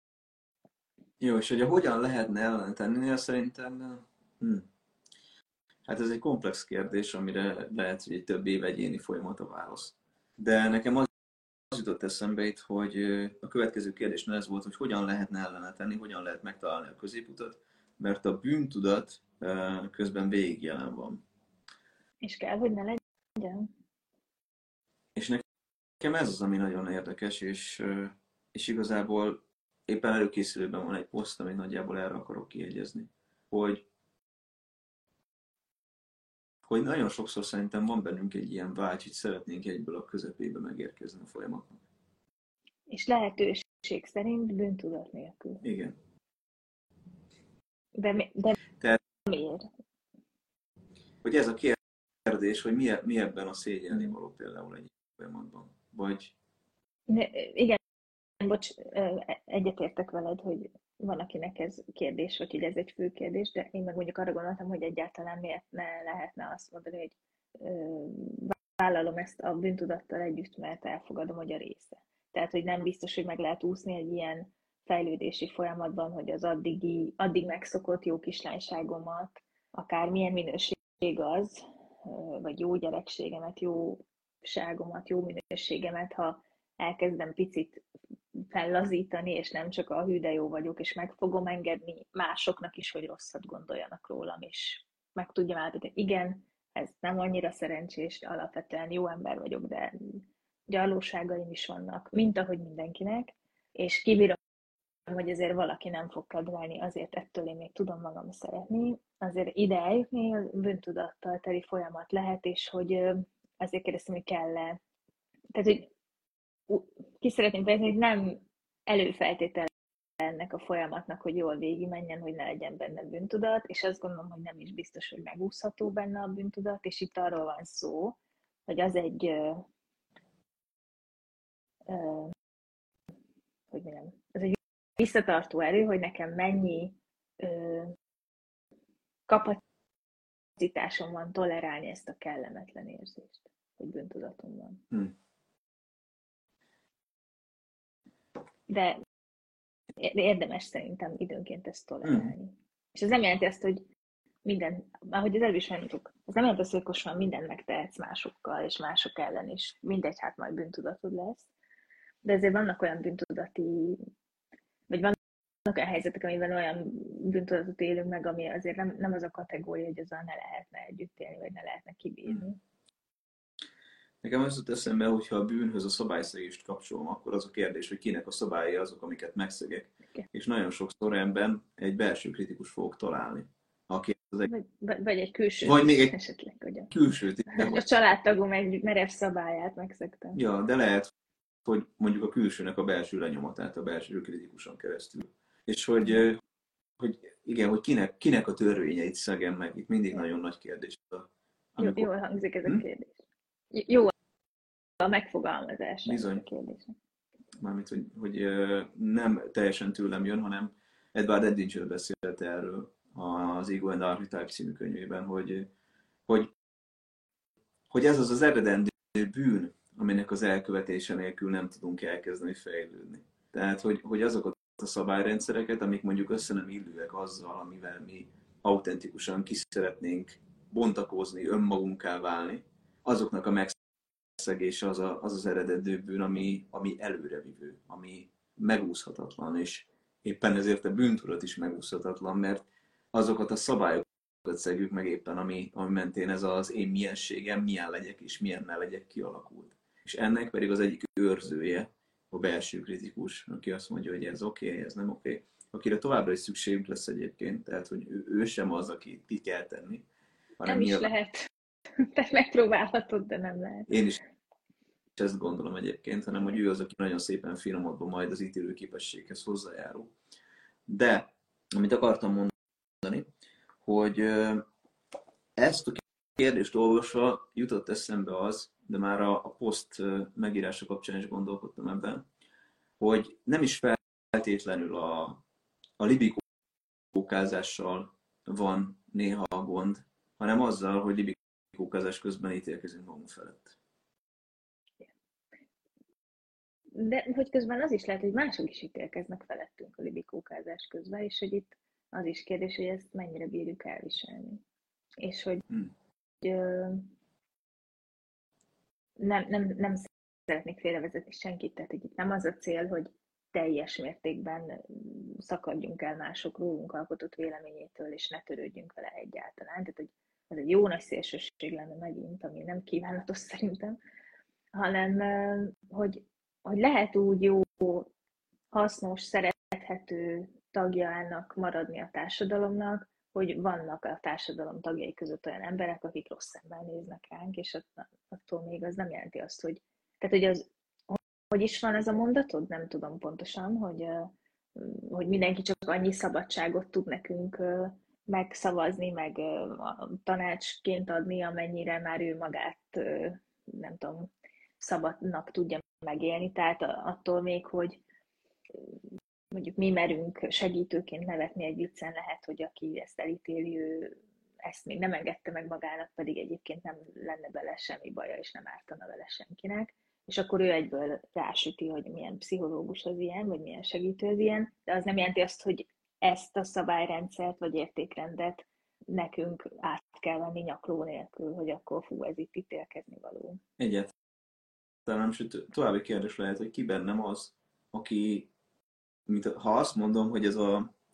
Jó, és hogy hogyan lehetne ellentenni, szerintem... Hát ez egy komplex kérdés, amire lehet, hogy egy több év egyéni folyamat a válasz. De nekem az jutott eszembe itt, hogy a következő kérdésnél ez volt, hogy hogyan lehetne ellene tenni, hogyan lehet megtalálni a középutat, mert a bűntudat közben végig jelen van.
És kell, hogy ne legyen.
És nekem ez az, ami nagyon érdekes, és igazából éppen előkészülőben van egy poszt, amit nagyjából erre akarok kiegyezni, hogy nagyon sokszor szerintem van bennünk egy ilyen vágy, hogy szeretnénk egyből a közepébe megérkezni a folyamatnak.
És lehetőség szerint bűntudat nélkül.
Igen.
De
Tehát,
miért?
hogy ez a kérdés, hogy mi ebben a szégyelni való például egy folyamatban. Vagy...
Igen, bocs, egyetértek veled, hogy van, akinek ez kérdés, vagy hogy ez egy fő kérdés, de én meg mondjuk arra gondoltam, hogy egyáltalán miért ne lehetne azt mondani, hogy vállalom ezt a bűntudattal együtt, mert elfogadom, hogy a része. Tehát, hogy nem biztos, hogy meg lehet úszni egy ilyen fejlődési folyamatban, hogy az addig megszokott jó kislányságomat, akár milyen minőség az, vagy jó gyerekségemet, jóságomat, jó minőségemet, ha elkezdem picit fellazítani, és nem csak a hű de jó vagyok, és meg fogom engedni másoknak is, hogy rosszat gondoljanak rólam, és meg tudjam állítani, igen, ez nem annyira szerencsés, alapvetően jó ember vagyok, de gyarlóságaim is vannak, mint ahogy mindenkinek, és kibírom, hogy azért valaki nem fog kedvelni, azért ettől én még tudom magam szeretni, azért ide eljutni a bűntudattal teli folyamat lehet, és hogy azért kérdeztem, hogy kell-e. Tehát, hogy ki szeretném fejezni, hogy nem előfeltétel ennek a folyamatnak, hogy jól végigmenjen, hogy ne legyen benne bűntudat, és azt gondolom, hogy nem is biztos, hogy megúszható benne a bűntudat, és itt arról van szó, hogy az egy hogy mondjam, ez egy visszatartó erő, hogy nekem mennyi kapacitásom van tolerálni ezt a kellemetlen érzést, hogy bűntudatom van. De érdemes szerintem időnként ezt tolerálni. És ez nem jelenti azt, hogy ahogy az előbb is mondtuk, ez nem jelenti azt, hogy most már mindent megtehetsz másokkal, és mások ellen is. Mindegy, hát majd bűntudatod lesz. De ezért vannak olyan bűntudati, vagy vannak olyan helyzetek, amiben olyan bűntudatot élünk meg, ami azért nem az a kategória, hogy azzal ne lehetne együtt élni, vagy ne lehetne kibírni.
Nekem az jut eszembe, hogyha a bűnhöz a szabályszegést kapcsolom, akkor az a kérdés, hogy kinek a szabályai azok, amiket megszegek. Okay. És nagyon sokszor ebben egy belső kritikus fogok találni. Aki
vagy egy külső.
Vagy még egy
esetleg, ugye.
Külsőt.
A családtagom egy merev szabályát megszegtem.
Ja, de lehet, hogy mondjuk a külsőnek a belső lenyomatát a belső kritikuson keresztül. És hogy igen, hogy kinek a törvényeit szegem meg. Itt mindig nagyon nagy kérdés.
Jól hangzik ez a kérdés. Jó a megfogalmazás.
Bizony.
A kérdésnek.
Mármint, hogy nem teljesen tőlem jön, hanem Edward Edinger beszélt erről az Ego and Archetype című könyvében, hogy ez az eredendő bűn, aminek az elkövetése nélkül nem tudunk elkezdeni fejlődni. Tehát, hogy azokat a szabályrendszereket, amik mondjuk össze nem illőek azzal, amivel mi autentikusan ki szeretnénk bontakozni, önmagunká válni, azoknak a megszegése az eredendő bűn, ami előrevívő, ami megúszhatatlan, és éppen ezért a bűntudat is megúszhatatlan, mert azokat a szabályokat szegjük meg éppen, ami mentén ez az én mienségem, milyen legyek és milyen ne legyek kialakult. És ennek pedig az egyik őrzője, a belső kritikus, aki azt mondja, hogy ez oké, ez nem oké, akire továbbra is szükségünk lesz egyébként, tehát hogy ő sem az, aki ki kell tenni.
Nem is lehet. Tehát megpróbálhatod, de nem lehet.
Én is ezt gondolom egyébként, hanem hogy ő az, aki nagyon szépen finomodva majd az ítélő képességhez hozzájárul. De, amit akartam mondani, hogy ezt a kérdést olvasva jutott eszembe az, de már a poszt megírása kapcsán is gondolkodtam ebben, hogy nem is feltétlenül a libikókázással van néha a gond, hanem azzal, hogy libikókázás közben ítélkezünk magunk felett.
De hogy közben az is lehet, hogy mások is ítélkeznek felettünk a libikókázás közben, és hogy itt az is kérdés, hogy ezt mennyire bírjuk elviselni. És hogy nem szeretnék félrevezetni senkit, tehát itt nem az a cél, hogy teljes mértékben szakadjunk el mások rólunk alkotott véleményétől, és ne törődjünk vele egyáltalán. Tehát, hogy ez egy jó nagy szélsőség lenne megint, ami nem kívánatos szerintem, hanem, hogy lehet úgy jó, hasznos, szerethető tagjának maradni a társadalomnak, hogy vannak a társadalom tagjai között olyan emberek, akik rossz szemmel néznek ránk, és attól még az nem jelenti azt, hogy... Tehát, hogy is van ez a mondatod? Nem tudom pontosan, hogy mindenki csak annyi szabadságot tud nekünk megszavazni, meg tanácsként adni, amennyire már ő magát, nem tudom, szabadnak tudja megélni. Tehát attól még, hogy mondjuk mi merünk segítőként nevetni egy viccen, lehet, hogy aki ezt elítéli, ő ezt még nem engedte meg magának, pedig egyébként nem lenne bele semmi baja, és nem ártana vele senkinek. És akkor ő egyből rásüti, hogy milyen pszichológus az ilyen, vagy milyen segítő az ilyen, de az nem jelenti azt, hogy ezt a szabályrendszert, vagy értékrendet nekünk át kell venni nyakló nélkül, hogy akkor ez itt ítélkezni való.
Egyáltalán, sőt, további kérdés lehet, hogy ki bennem az, aki, ha azt mondom, hogy ez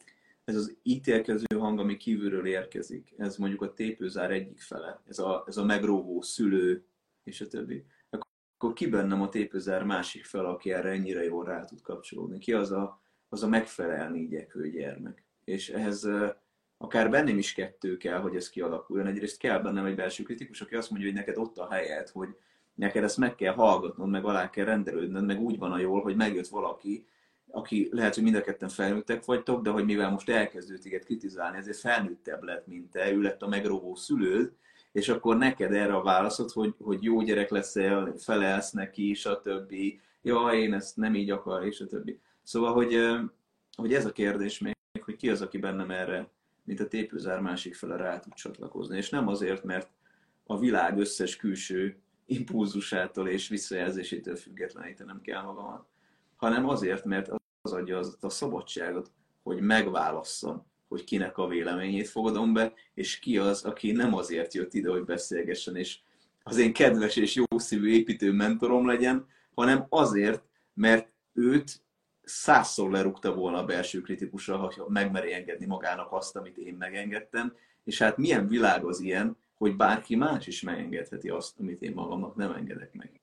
az ítélkező hang, ami kívülről érkezik, ez mondjuk a tépőzár egyik fele, ez a megróvó szülő, és a többi, akkor ki bennem a tépőzár másik fel, aki erre ennyire jól rá tud kapcsolódni? Ki az a megfelelni igyekvő gyermek? És ehhez akár bennem is kettő kell, hogy ez kialakuljon. Egyrészt kell bennem egy belső kritikus, aki azt mondja, hogy neked ott a helyed, hogy neked ezt meg kell hallgatnod, meg alá kell rendelődnöd, meg úgy van a jól, hogy megjött valaki, aki lehet, hogy mind a ketten felnőttek vagytok, de hogy mivel most elkezdődött téged kritizálni, ezért felnőttebb lett, mint te, ő lett a megróvó szülőd, és akkor neked erre a válaszod, hogy jó gyerek leszel, felelsz neki, stb. Ja, én ezt nem így akar, és stb. Szóval, hogy ez a kérdés még, hogy ki az, aki bennem erre, mint a tépőzár másik fele rá tud csatlakozni. És nem azért, mert a világ összes külső impulzusától és visszajelzésétől függetlenítenem kell magamat, hanem azért, mert az adja azt a szabadságot, hogy megválasszam, hogy kinek a véleményét fogadom be, és ki az, aki nem azért jött ide, hogy beszélgessen, és az én kedves és jószívű építő mentorom legyen, hanem azért, mert őt 100-szor lerúgta volna a belső kritikusra, ha megmeri engedni magának azt, amit én megengedtem, és hát milyen világ az ilyen, hogy bárki más is megengedheti azt, amit én magamnak nem engedek meg.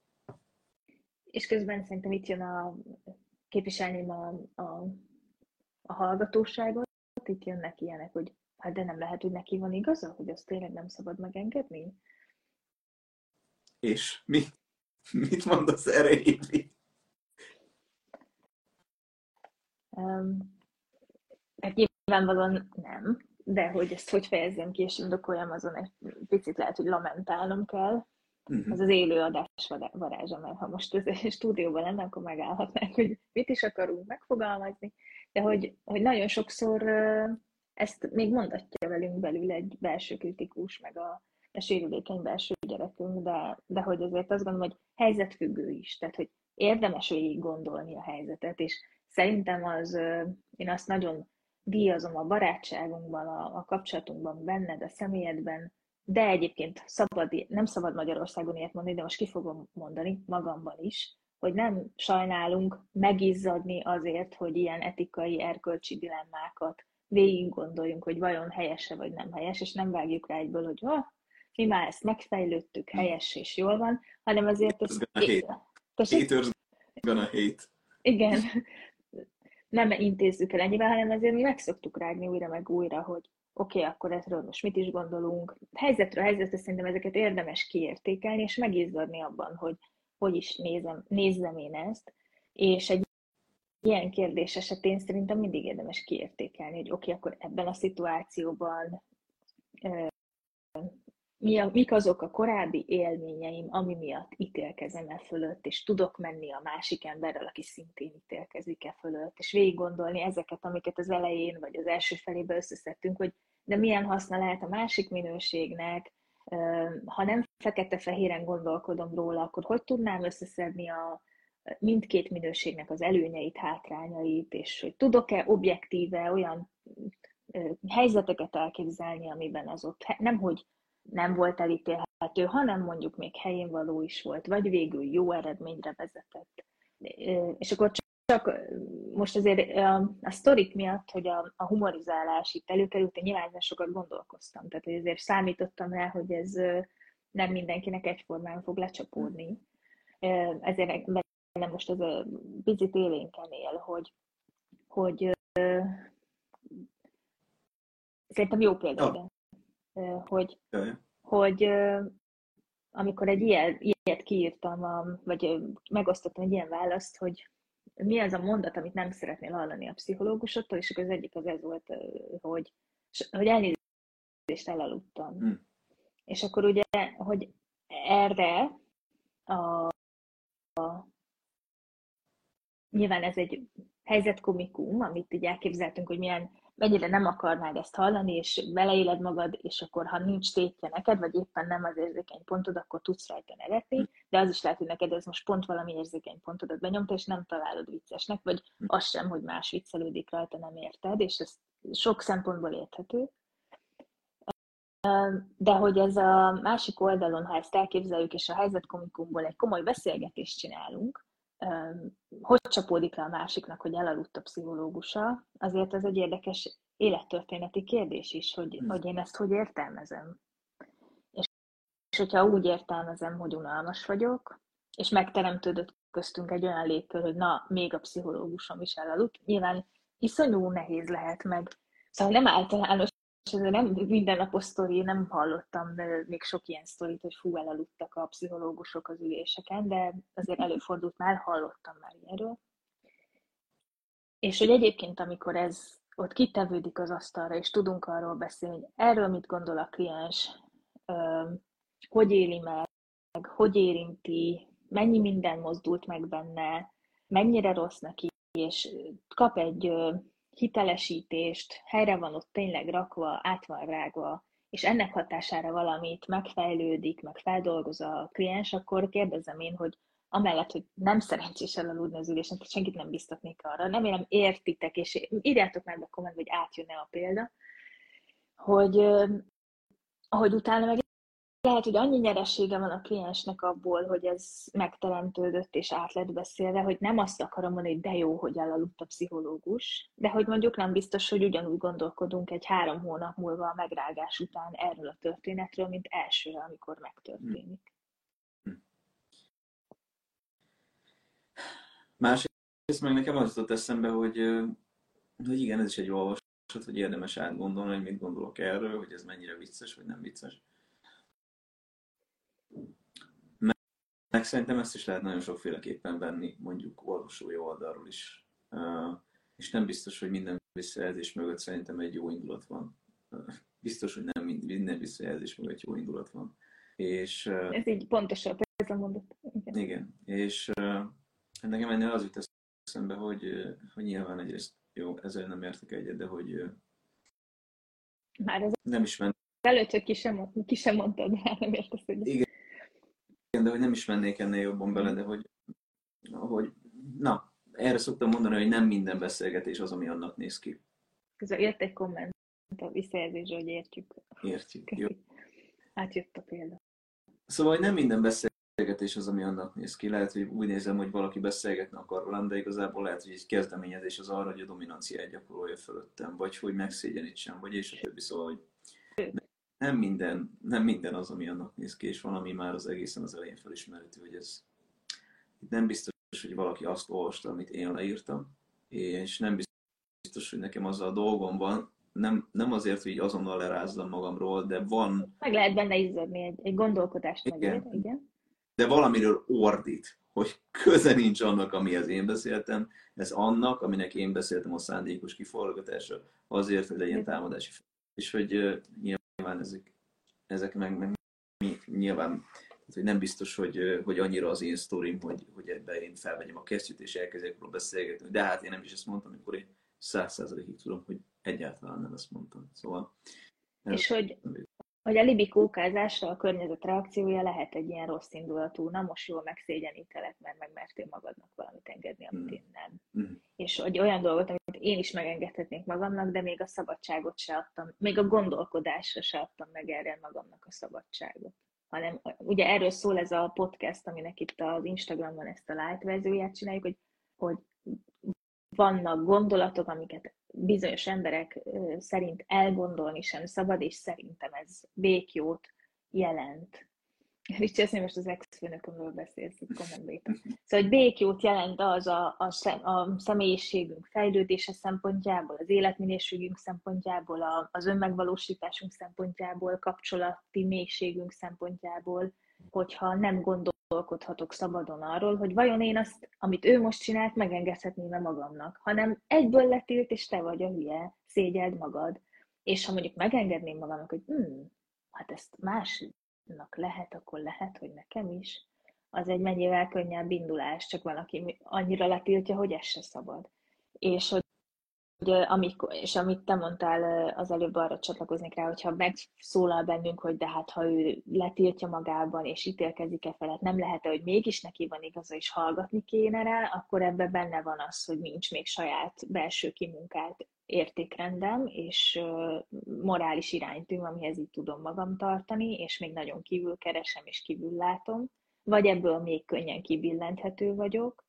És közben szerintem itt jön képviselném a hallgatóságot, itt jönnek ilyenek, hogy hát de nem lehet, hogy neki van igaza, hogy azt tényleg nem szabad megengedni.
És mit mondasz erre, Évi?
Hát nyilvánvalóan nem, de hogy ezt hogy fejezzem ki, és indokoljam, azon egy picit lehet, hogy lamentálnom kell. Ez az élő adás varázsa, mert ha most ez egy stúdióban lenne, akkor megállhatnánk, hogy mit is akarunk megfogalmazni, de hogy nagyon sokszor ezt még mondatja velünk belül egy belső kritikus, meg a sérülékeny belső gyerekünk, de hogy azért azt gondolom, hogy helyzetfüggő is, tehát hogy érdemes végig gondolni a helyzetet, és szerintem én azt nagyon díjazom a barátságunkban, a kapcsolatunkban, benned, a személyedben, de egyébként nem szabad Magyarországon ilyet mondani, de most ki fogom mondani magamban is, hogy nem sajnálunk megizzadni azért, hogy ilyen etikai, erkölcsi dilemmákat végig gondoljunk, hogy vajon helyes-e vagy nem helyes, és nem vágjuk rá egyből, hogy mi már ezt megfejlődtük, helyes és jól van, hanem azért...
Haters gonna hate.
Igen. Nem intézzük el ennyivel, hanem azért mi meg szoktuk rágni újra meg újra, hogy oké, akkor erről most mit is gondolunk. Helyzetről helyzetre szerintem ezeket érdemes kiértékelni, és megizzadni abban, hogy is nézzem én ezt. És egy ilyen kérdés esetén szerintem mindig érdemes kiértékelni, hogy oké, akkor ebben a szituációban mik azok a korábbi élményeim, ami miatt ítélkezem e fölött, és tudok menni a másik emberrel, aki szintén ítélkezik e fölött, és végig gondolni ezeket, amiket az elején, vagy az első felében összeszedtünk, hogy de milyen haszna lehet a másik minőségnek, ha nem fekete-fehéren gondolkodom róla, akkor hogy tudnám összeszedni a mindkét minőségnek az előnyeit, hátrányait, és hogy tudok-e objektíve olyan helyzeteket elképzelni, amiben az ott nem, hogy nem volt elítélhető, hanem mondjuk még helyén való is volt, vagy végül jó eredményre vezetett. És akkor csak most azért a sztorik miatt, hogy a humorizálás itt előkerült, én nyilván sokat gondolkoztam, tehát hogy azért számítottam rá, hogy ez nem mindenkinek egyformán fog lecsapódni. Ezért bennem most ez a picit élénken él, hogy szerintem jó példa, hogy amikor egy ilyet kiírtam, vagy megosztottam egy ilyen választ, hogy mi az a mondat, amit nem szeretnél hallani a pszichológusottól, és akkor az egyik az ez volt, hogy elnézést, elaludtam. És akkor ugye, hogy erre nyilván ez egy helyzetkomikum, amit így elképzeltünk, hogy mennyire nem akarnád ezt hallani, és beleéled magad, és akkor ha nincs tétje neked, vagy éppen nem az érzékeny pontod, akkor tudsz rajta nevetni, de az is lehet, hogy neked ez most pont valami érzékeny pontodat benyomta, és nem találod viccesnek, vagy az sem, hogy más viccelődik rajta, nem érted, és ez sok szempontból érthető. De hogy ez a másik oldalon, ha ezt elképzeljük, és a helyzetkomikumból egy komoly beszélgetést csinálunk, hogy csapódik le a másiknak, hogy elaludt a pszichológusa, azért ez egy érdekes élettörténeti kérdés is, hogy én ezt hogy értelmezem. És hogyha úgy értelmezem, hogy unalmas vagyok, és megteremtődött köztünk egy olyan légkör, hogy na, még a pszichológusom is elaludt, nyilván iszonyú nehéz lehet meg. Szóval nem általános, ez nem mindennapos sztori, nem hallottam még sok ilyen sztorit, hogy fú, elaludtak a pszichológusok az üléseken, de azért előfordult már, hallottam már ilyenről. És hogy egyébként, amikor ez ott kitevődik az asztalra, és tudunk arról beszélni, hogy erről mit gondol a kliens, hogy éli meg, hogy érinti, mennyi minden mozdult meg benne, mennyire rossz neki, és kap egy hitelesítést, helyre van ott tényleg rakva, át van rágva, és ennek hatására valamit megfejlődik, meg feldolgoz a kliens, akkor kérdezem én, hogy amellett, hogy nem szerencsés elaludni az ülésen, tehát senkit nem biztatnék arra, remélem értitek, és írjátok meg a kommentbe, hogy átjönne a példa, hogy utána meg lehet, hogy annyi nyeressége van a kliensnek abból, hogy ez megteremtődött és át lett beszélve, hogy nem azt akarom mondani, hogy de jó, hogy elaludt a pszichológus, de hogy mondjuk nem biztos, hogy ugyanúgy gondolkodunk egy 3 hónap múlva a megrágás után erről a történetről, mint elsőre, amikor megtörténik.
Másrészt meg nekem az jutott eszembe, hogy igen, ez is egy olvasat, hogy érdemes átgondolni, hogy mit gondolok erről, hogy ez mennyire vicces, vagy nem vicces. Meg szerintem ezt is lehet nagyon sokféleképpen venni, mondjuk olvasói oldalról is. És nem biztos, hogy minden visszajelzés mögött szerintem egy jó indulat van. Biztos, hogy nem minden visszajelzés mögött jó indulat van. És,
ez így pontosabb, ez a mondat.
Igen, és nekem ennél az jut eszembe, hogy nyilván egyrészt jó, ezzel nem értek egyet, de hogy
már ez
nem is ment.
Előtt, hogy ki sem mondtad, de nem értesz egyet.
Igen, de hogy nem is mennék ennél jobban bele, de hogy na, erre szoktam mondani, hogy nem minden beszélgetés az, ami annak néz ki.
Közben jött egy komment a visszajelzésre, hogy értjük.
Értjük, jó.
Átjött a példa.
Szóval, hogy nem minden beszélgetés az, ami annak néz ki. Lehet, hogy úgy nézem, hogy valaki beszélgetni akar velem, de igazából lehet, hogy egy kezdeményezés az arra, hogy a dominanciát gyakorolja fölöttem, vagy hogy megszégyenítsem, vagy és a többi. Szóval, hogy nem minden az, ami annak néz ki, és valami már az egészen az elején felismerhető, hogy ez nem biztos, hogy valaki azt olvasta, amit én leírtam, és nem biztos, hogy nekem azzal a dolgom van, nem azért, hogy azonnal lerázzam magamról, de van...
Meg lehet benne izzadni egy gondolkodást megér, igen.
De valamiről ordít, hogy köze nincs annak, amihez én beszéltem, ez annak, aminek én beszéltem a szándékos kiforgatása, azért, hogy legyen támadási fel. És hogy nyilván ezek meg nyilván, hogy nem biztos, hogy annyira az én sztorim, hogy ebben én felvegyem a kesztyűt és elkezdjek róla beszélgetni. De hát én nem is ezt mondtam, amikor én 100%-ig tudom, hogy egyáltalán nem ezt mondtam. Szóval...
És hogy a libikókázásra a környezet reakciója lehet egy ilyen rossz indulatú, na most jól megszégyenítelek, mert megmertél magadnak valamit engedni, amit én nem. És hogy olyan dolgot, amit én is megengedhetnék magamnak, de még a szabadságot se adtam, még a gondolkodásra se adtam meg erre magamnak a szabadságot. hanem ugye erről szól ez a podcast, aminek itt az Instagramon ezt a light verzióját csináljuk, hogy vannak gondolatok, amiket bizonyos emberek szerint elgondolni sem szabad, és szerintem ez békjót jelent. Ricsi, ezt most az ex-főnökömről beszélsz, itt kommentben. Szóval, hogy békjót jelent az a személyiségünk fejlődése szempontjából, az életminőségünk szempontjából, az önmegvalósításunk szempontjából, kapcsolati mélységünk szempontjából, hogyha nem gondolkodhatok szabadon arról, hogy vajon én azt, amit ő most csinált, megengedhetném-e magamnak, hanem egyből letilt, és te vagy a hülye, szégyeld magad. És ha mondjuk megengedném magamnak, hogy hát ezt másnak lehet, akkor lehet, hogy nekem is, az egy mennyivel könnyebb indulás, csak valaki annyira letiltja, hogy ez se szabad. És és amit te mondtál az előbb, arra csatlakoznék rá, hogyha megszólal bennünk, hogy de hát ha ő letiltja magában és ítélkezik felett, nem lehet-e, hogy mégis neki van igaza és hallgatni kéne rá, akkor ebben benne van az, hogy nincs még saját belső kimunkált értékrendem és morális iránytű, amihez így tudom magam tartani, és még nagyon kívül keresem és kívül látom, vagy ebből még könnyen kibillenthető vagyok,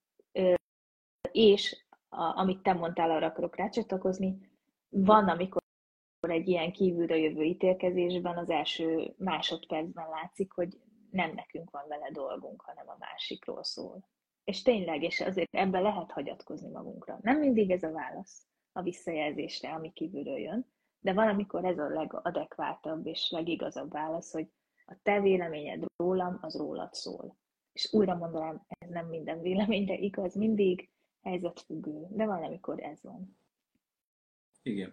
és amit te mondtál, arra akarok rácsatlakozni, van, amikor egy ilyen kívülről jövő ítélkezésben az első másodpercben látszik, hogy nem nekünk van vele dolgunk, hanem a másikról szól. És tényleg, és azért ebben lehet hagyatkozni magunkra. Nem mindig ez a válasz a visszajelzésre, ami kívülről jön, de valamikor ez a legadekvátabb és legigazabb válasz, hogy a te véleményed rólam, az rólad szól. És újra mondanám, ez nem minden véleményre igaz, mindig helyzetfüggő, de van, amikor ez van.
Igen.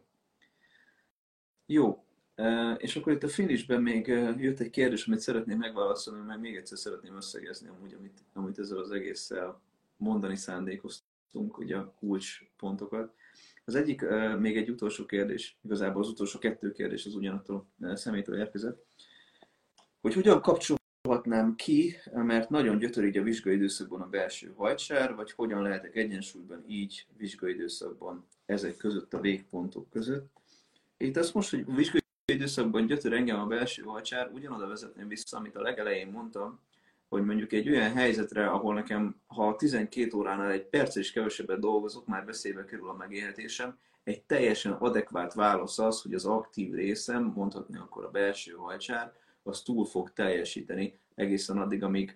Jó. És akkor itt a finishben még jött egy kérdés, amit szeretném megválaszolni, mert még egyszer szeretném összegezni amúgy, amit ezzel az egésszel mondani szándékoztunk, ugye a kulcspontokat. Az egyik, még egy utolsó kérdés, igazából az utolsó 2 kérdés az ugyanattól személytől érkezett, hogy hogyan kapcsolhatnám ki, mert nagyon gyötör a vizsgai időszakban a belső hajtsár, vagy hogyan lehetek egyensúlyban így vizsgai időszakban ezek között, a végpontok között. Itt azt most, hogy vizsgai időszakban gyötör engem a belső hajtsár, ugyanoda vezetném vissza, amit a legelején mondtam, hogy mondjuk egy olyan helyzetre, ahol nekem, ha 12 óránál egy perccel is kevesebbet dolgozok, már veszélybe kerül a megélhetésem, egy teljesen adekvát válasz az, hogy az aktív részem, mondhatni akkor a belső hajtsár, az túl fog teljesíteni egészen addig, amíg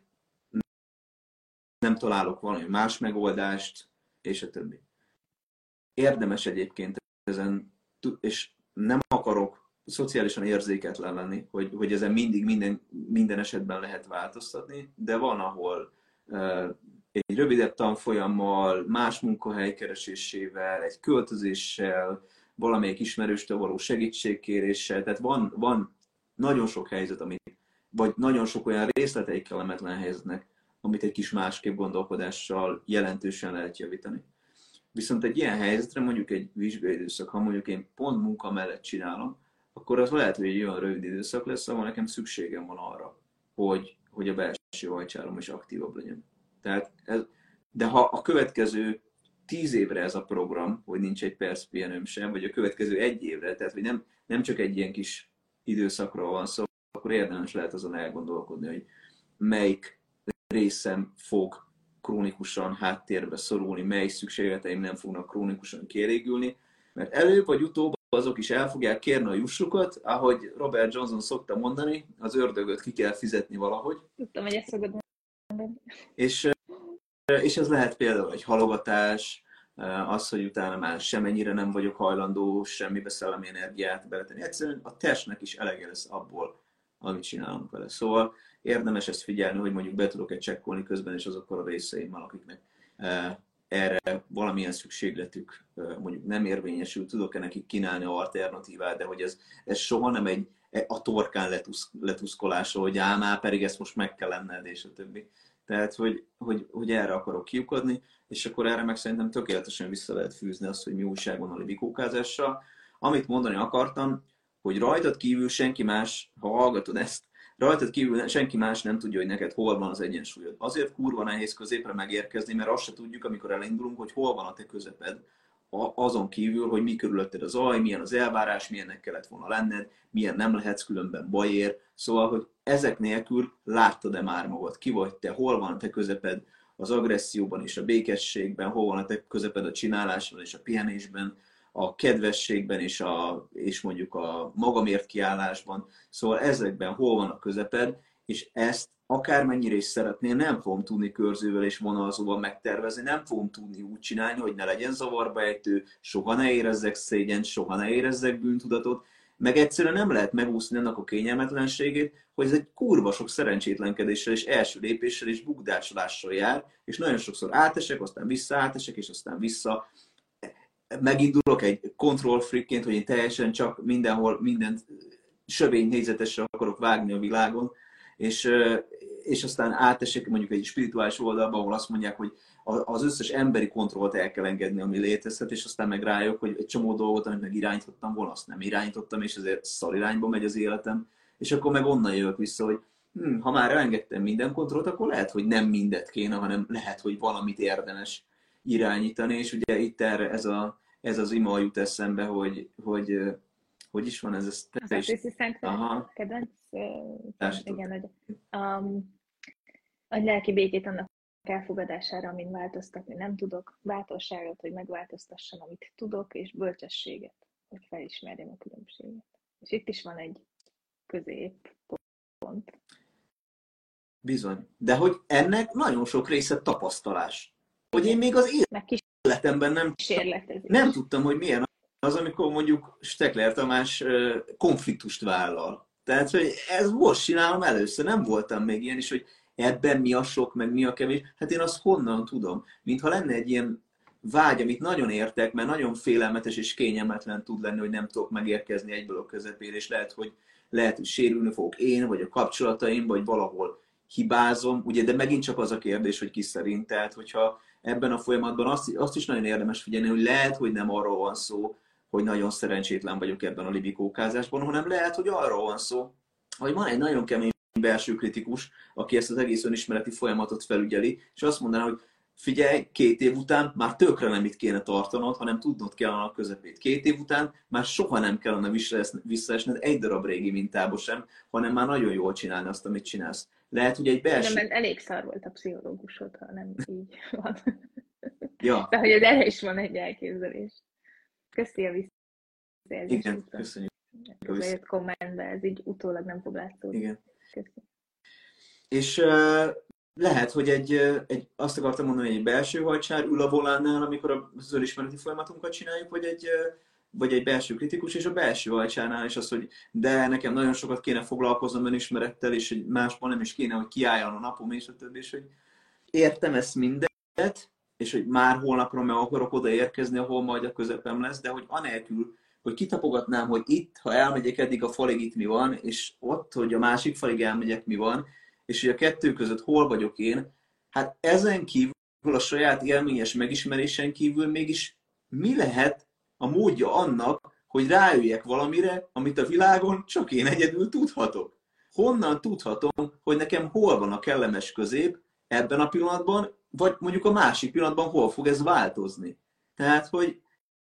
nem találok valami más megoldást, és a többi. Érdemes egyébként ezen, és nem akarok szociálisan érzéketlen lenni, hogy ezen mindig minden esetben lehet változtatni, de van, ahol egy rövidebb tanfolyammal, más munkahely keresésével, egy költözéssel, valamelyik ismerőstől való segítségkéréssel, tehát van nagyon sok helyzet, vagy nagyon sok olyan részletei kellemetlen helyzetnek, amit egy kis másképp gondolkodással jelentősen lehet javítani. Viszont egy ilyen helyzetre, mondjuk egy vizsgai időszak, ha mondjuk én pont munka mellett csinálom, akkor az lehet, hogy egy olyan rövid időszak lesz, ahol nekem szükségem van arra, hogy a belső hajcsárom is aktívabb legyen. De ha a következő 10 évre ez a program, hogy nincs egy perc pihenőm sem, vagy a következő 1 évre, tehát hogy nem csak egy ilyen kis időszakról van szó, akkor érdemes lehet azon elgondolkodni, hogy melyik részem fog krónikusan háttérbe szorulni, mely szükségleteim nem fognak krónikusan kielégülni, mert előbb vagy utóbb azok is el fogják kérni a jussukat, ahogy Robert Johnson szokta mondani, az ördögöt ki kell fizetni valahogy.
Tudtam, hogy ezt szokod mondani.
És ez lehet például egy halogatás, az, hogy utána már semennyire nem vagyok hajlandó semmibe szellemi energiát beletenni. Egyszerűen a testnek is elege lesz abból, amit csinálunk vele. Szóval érdemes ezt figyelni, hogy mondjuk be tudok-e csekkolni közben is azokkal a részeimmel, akiknek erre valamilyen szükségletük mondjuk nem érvényesül, tudok-e nekik kínálni alternatívát, de hogy ez soha nem a torkán letuszkolása, hogy már pedig ezt most meg kell lenned, és a többi. Tehát, hogy erre akarok kiukadni, és akkor erre meg szerintem tökéletesen vissza lehet fűzni azt, hogy mi újságon a libikókázással. Amit mondani akartam, hogy rajtad kívül senki más, ha hallgatod ezt, rajtad kívül senki más nem tudja, hogy neked hol van az egyensúlyod. Azért kurva nehéz középre megérkezni, mert azt se tudjuk, amikor elindulunk, hogy hol van a te közeped, azon kívül, hogy mi körülötted a zaj, milyen az elvárás, milyennek kellett volna lenned, milyen nem lehetsz, különben baj ér. Szóval, hogy ezek nélkül láttad-e már magad? Ki vagy te? Hol van a te közeped az agresszióban és a békességben? Hol van a te közeped a csinálásban és a pihenésben? A kedvességben és mondjuk a magamért kiállásban. Szóval ezekben hol van a közeped, és ezt akármennyire is szeretnél, nem fogom tudni körzővel és vonalzóval megtervezni, nem fogom tudni úgy csinálni, hogy ne legyen zavarba ejtő, soha ne érezzek szégyent, soha ne érezzek bűntudatot, meg egyszerűen nem lehet megúszni annak a kényelmetlenségét, hogy ez egy kurva sok szerencsétlenkedéssel és első lépéssel és bukdácsolással jár, és nagyon sokszor átesek, aztán vissza átesek, és aztán vissza. Megindulok egy control freakként, hogy én teljesen csak mindenhol, mindent sövény négyzetesre akarok vágni a világon, és aztán átesek mondjuk egy spirituális oldalba, ahol azt mondják, hogy az összes emberi kontrollt el kell engedni, ami létezhet, és aztán meg rájövök, hogy egy csomó dolgot, amit meg irányítottam volna, azt nem irányítottam, és ezért szar irányba megy az életem, és akkor meg onnan jövök vissza, hogy ha már elengedtem minden kontrollt, akkor lehet, hogy nem mindet kéne, hanem lehet, hogy valamit érdemes irányítani, és ugye itt erre ez az ima jut eszembe, hogy is van ez?
Az Artiszi Szentfel, kedvenc? Igen, hogy a lelki békét annak elfogadására, amin változtatni nem tudok, bátorságot, hogy megváltoztassam, amit tudok, és bölcsességet, hogy felismerjem a különbséget. És itt is van egy középpont.
Bizony. De hogy ennek nagyon sok része tapasztalás. Hogy én még az életemben nem tudtam, hogy milyen az, amikor mondjuk Stekler Tamás konfliktust vállal. Tehát, hogy ez most csinálom először, nem voltam még ilyen is, hogy ebben mi a sok, meg mi a kevés. Hát én azt honnan tudom? Mintha lenne egy ilyen vágy, amit nagyon értek, mert nagyon félelmetes és kényelmetlen tud lenni, hogy nem tudok megérkezni egyből a közepére, és lehet, hogy sérülni fogok én, vagy a kapcsolataim, vagy valahol hibázom, ugye, de megint csak az a kérdés, hogy ki szerint. Tehát, hogyha ebben a folyamatban azt is nagyon érdemes figyelni, hogy lehet, hogy nem arról van szó, hogy nagyon szerencsétlen vagyok ebben a libikókázásban, hanem lehet, hogy arról van szó, hogy van egy nagyon kemény belső kritikus, aki ezt az egész önismereti folyamatot felügyeli, és azt mondaná, hogy figyelj, 2 év után már tökre nem itt kéne tartanod, hanem tudnod kellene a közepét. 2 év után már soha nem kellene visszaesned egy darab régi mintába sem, hanem már nagyon jól csinálni azt, amit csinálsz. Lehet, hogy egy belső...
Nem, elég szar volt a pszichológusod, ha nem így van.
Ja.
De hogy az erre is van egy elképzelés. Köszi a visszajelzést.
Igen, köszönjük.
Bejött kommentbe, ez így utólag nem fog látszódni.
Igen.
Köszi.
És lehet, hogy azt akartam mondani, hogy egy belső hajcsár ül a volánnál, amikor az önismereti folyamatunkat csináljuk, vagy egy belső kritikus, és a belső hajcsárnál is az, hogy de nekem nagyon sokat kéne foglalkoznom önismerettel, és hogy másban nem is kéne, hogy kiálljon a napom, és a többi, és hogy értem ezt mindet, és hogy már holnapra meg akarok odaérkezni, ahol majd a közepem lesz, de hogy anélkül, hogy kitapogatnám, hogy itt, ha elmegyek eddig a falig, itt mi van, és ott, hogy a másik falig elmegyek, mi van, és hogy a kettő között hol vagyok én, hát ezen kívül a saját élményes megismerésen kívül mégis mi lehet a módja annak, hogy rájöjjek valamire, amit a világon csak én egyedül tudhatok. Honnan tudhatom, hogy nekem hol van a kellemes közép ebben a pillanatban, vagy mondjuk a másik pillanatban hol fog ez változni. Tehát, hogy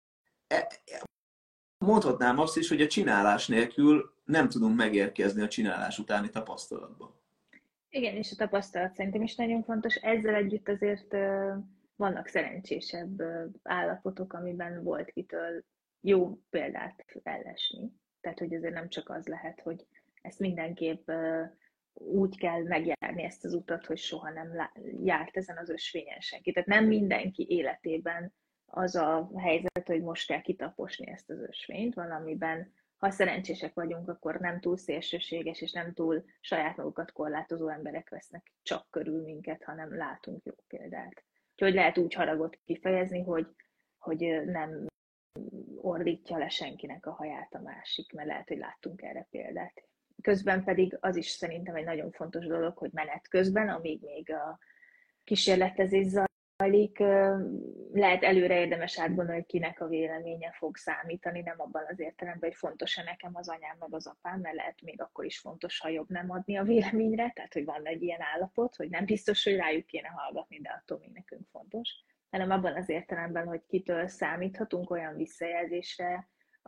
mondhatnám azt is, hogy a csinálás nélkül nem tudunk megérkezni a csinálás utáni tapasztalatba.
Igen, és a tapasztalat szerintem is nagyon fontos. Ezzel együtt azért vannak szerencsésebb állapotok, amiben volt kitől jó példát ellesni. Tehát, hogy azért nem csak az lehet, hogy ezt mindenképp úgy kell megjárni ezt az utat, hogy soha nem járt ezen az ösvényen senki. Tehát nem mindenki életében az a helyzet, hogy most kell kitaposni ezt az ösvényt, valamiben, ha szerencsések vagyunk, akkor nem túl szélsőséges és nem túl saját magukat korlátozó emberek vesznek csak körül minket, hanem látunk jó példát. Úgyhogy lehet úgy haragot kifejezni, hogy nem ordítja le senkinek a haját a másik, mert lehet, hogy láttunk erre példát. Közben pedig az is szerintem egy nagyon fontos dolog, hogy menet közben, amíg még a kísérletezés zajlik, lehet előre érdemes átgondolni, hogy kinek a véleménye fog számítani, nem abban az értelemben, hogy fontos-e nekem az anyám meg az apám, mert lehet még akkor is fontos, ha jobb nem adni a véleményre, tehát hogy van egy ilyen állapot, hogy nem biztos, hogy rájuk kéne hallgatni, de attól még nekünk fontos. hanem abban az értelemben, hogy kitől számíthatunk olyan visszajelzésre,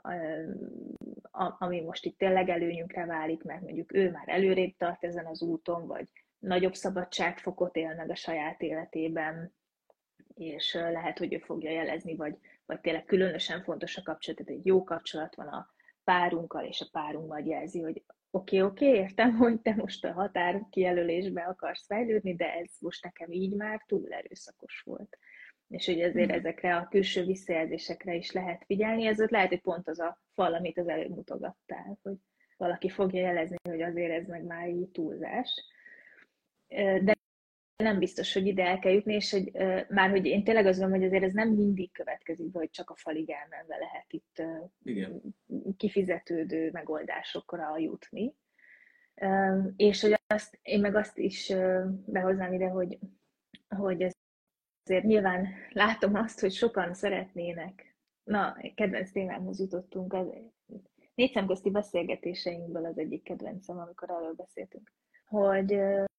ami most itt tényleg előnyünkre válik, mert mondjuk ő már előrébb tart ezen az úton, vagy nagyobb szabadságfokot él meg a saját életében, és lehet, hogy ő fogja jelezni, vagy tényleg különösen fontos a kapcsolat, tehát egy jó kapcsolat van a párunkkal, és a párunk majd jelzi, hogy oké, értem, hogy te most a határ kijelölésbe akarsz fejlődni, de ez most nekem így már túl erőszakos volt. És hogy ezért ezekre a külső visszajelzésekre is lehet figyelni, ezért lehet, hogy pont az a fal, amit az előbb mutogattál, hogy valaki fogja jelezni, hogy azért ez meg már így túlzás. De nem biztos, hogy ide el kell jutni, és hogy már hogy én tényleg azt gondolom, hogy azért ez nem mindig következik be, hogy csak a falig elmenve lehet itt kifizetődő megoldásokra jutni. És hogy én meg azt is behoznám ide, hogy azért nyilván látom azt, hogy sokan szeretnének. Na, kedvenc témámhoz jutottunk. Az 4 szemközti beszélgetéseinkből az egyik kedvencem, amikor erről beszéltünk, hogy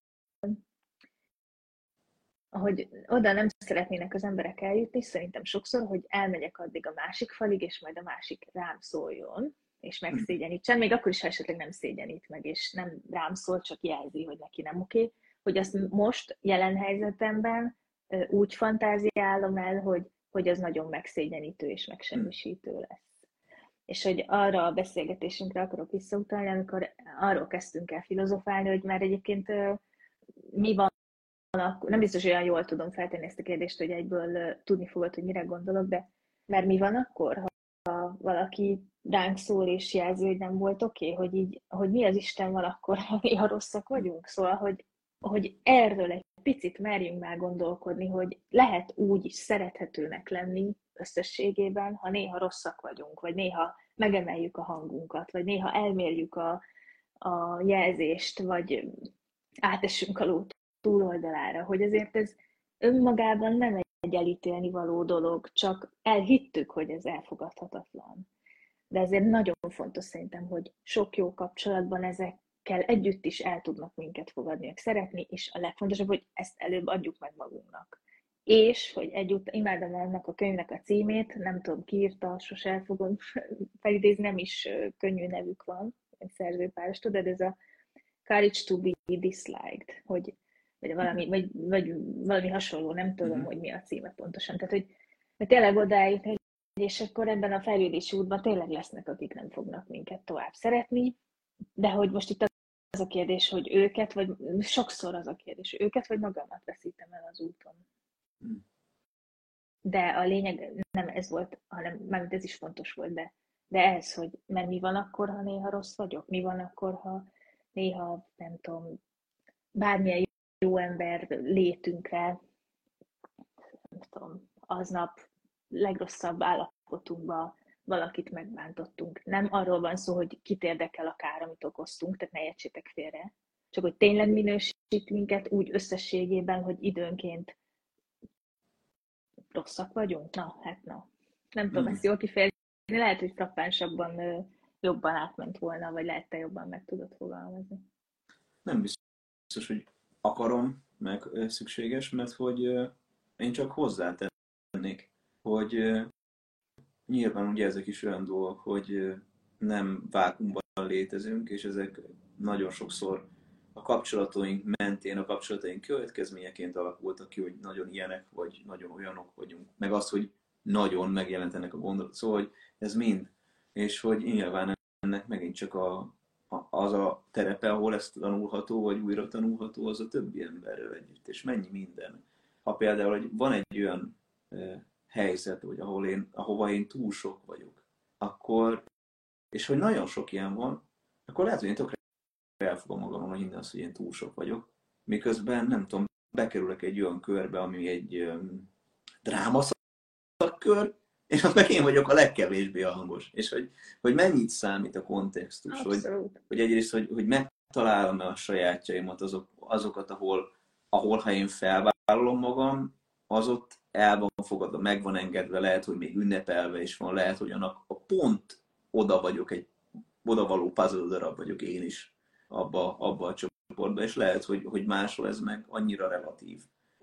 oda nem szeretnének az emberek eljutni, szerintem sokszor, hogy elmegyek addig a másik falig, és majd a másik rám szóljon, és megszégyenítsen, még akkor is, ha esetleg nem szégyenít meg, és nem rám szól, csak jelzi, hogy neki nem oké, hogy azt most jelen helyzetemben úgy fantáziálom el, hogy az nagyon megszégyenítő és megsemmisítő lesz. És hogy arra a beszélgetésünkre akarok visszautalni, amikor arról kezdtünk el filozofálni, hogy már egyébként mi van, nem biztos, hogy olyan jól tudom feltenni ezt a kérdést, hogy egyből tudni fogod, hogy mire gondolok, de mert mi van akkor, ha valaki ránk szól és jelzi, hogy nem volt oké, hogy mi az Isten van akkor, ha néha rosszak vagyunk. Szóval, hogy erről egy picit merjünk már gondolkodni, hogy lehet úgy is szerethetőnek lenni összességében, ha néha rosszak vagyunk, vagy néha megemeljük a hangunkat, vagy néha elmérjük a jelzést, vagy átessünk a ló túloldalára, hogy azért ez önmagában nem egy elítélni való dolog, csak elhittük, hogy ez elfogadhatatlan. De ezért nagyon fontos szerintem, hogy sok jó kapcsolatban ezekkel együtt is el tudnak minket fogadni, meg szeretni, és a legfontosabb, hogy ezt előbb adjuk meg magunknak. És, hogy egyúttal imádom annak a könyvnek a címét, nem tudom ki írta, sose el fogom felidézni, nem is könnyű nevük van, egy szerzőpáros, tudod, ez a Courage to be Disliked, vagy valami hasonló, nem tudom, hogy mi a címe pontosan. Tehát, hogy tényleg odáig, és akkor ebben a fejlődési útban tényleg lesznek, akik nem fognak minket tovább szeretni, de hogy most itt az a kérdés, hogy őket, vagy sokszor az a kérdés, őket vagy magamat veszítem el az úton. De a lényeg nem ez volt, hanem mármint ez is fontos volt, de ez, hogy mert mi van akkor, ha néha rossz vagyok? Mi van akkor, ha néha, nem tudom, bármilyen jó ember létünkre, nem tudom, aznap legrosszabb állapotunkban valakit megbántottunk. Nem arról van szó, hogy kit érdekel a kár, amit okoztunk, tehát ne értsétek félre. Csak hogy tényleg minősít minket úgy összességében, hogy időnként rosszak vagyunk? Na. Nem tudom ezt jól kifejezni. Lehet, hogy frappánsabban jobban átment volna, vagy lehet, te jobban meg tudod fogalmazni.
Nem biztos, hogy akarom, meg szükséges, mert hogy én csak hozzátennék, hogy nyilván ugye ezek is olyan dolgok, hogy nem vákuumban létezünk, és ezek nagyon sokszor a kapcsolataink mentén, a kapcsolataink következményeként alakultak ki, hogy nagyon ilyenek, vagy nagyon olyanok vagyunk. Meg az, hogy nagyon megjelentenek a gondolatok. Szóval, hogy ez mind. És hogy nyilván ennek megint csak az a terepe, ahol ez tanulható, vagy újra tanulható, az a többi emberrel együtt. És mennyi minden. Ha például hogy van egy olyan helyzet, hogy ahova én túl sok vagyok, akkor, és hogy nagyon sok ilyen van, akkor lehet, hogy én tökre el fogom magamon hinni azt, hogy én túl sok vagyok, miközben, nem tudom, bekerülök egy olyan körbe, ami egy drámaszakkör, és ott meg én vagyok a legkevésbé hangos. És hogy mennyit számít a kontextus, hogy egyrészt, hogy megtalálom-e a sajátjaimat, azokat, ahol ha én felvállalom magam, az ott el van fogadva, meg van engedve, lehet, hogy még ünnepelve is van, lehet, hogy annak a pont oda vagyok, egy odavaló puzzle darab vagyok én is abba a csoportba, és lehet, hogy máshol ez meg annyira relatív,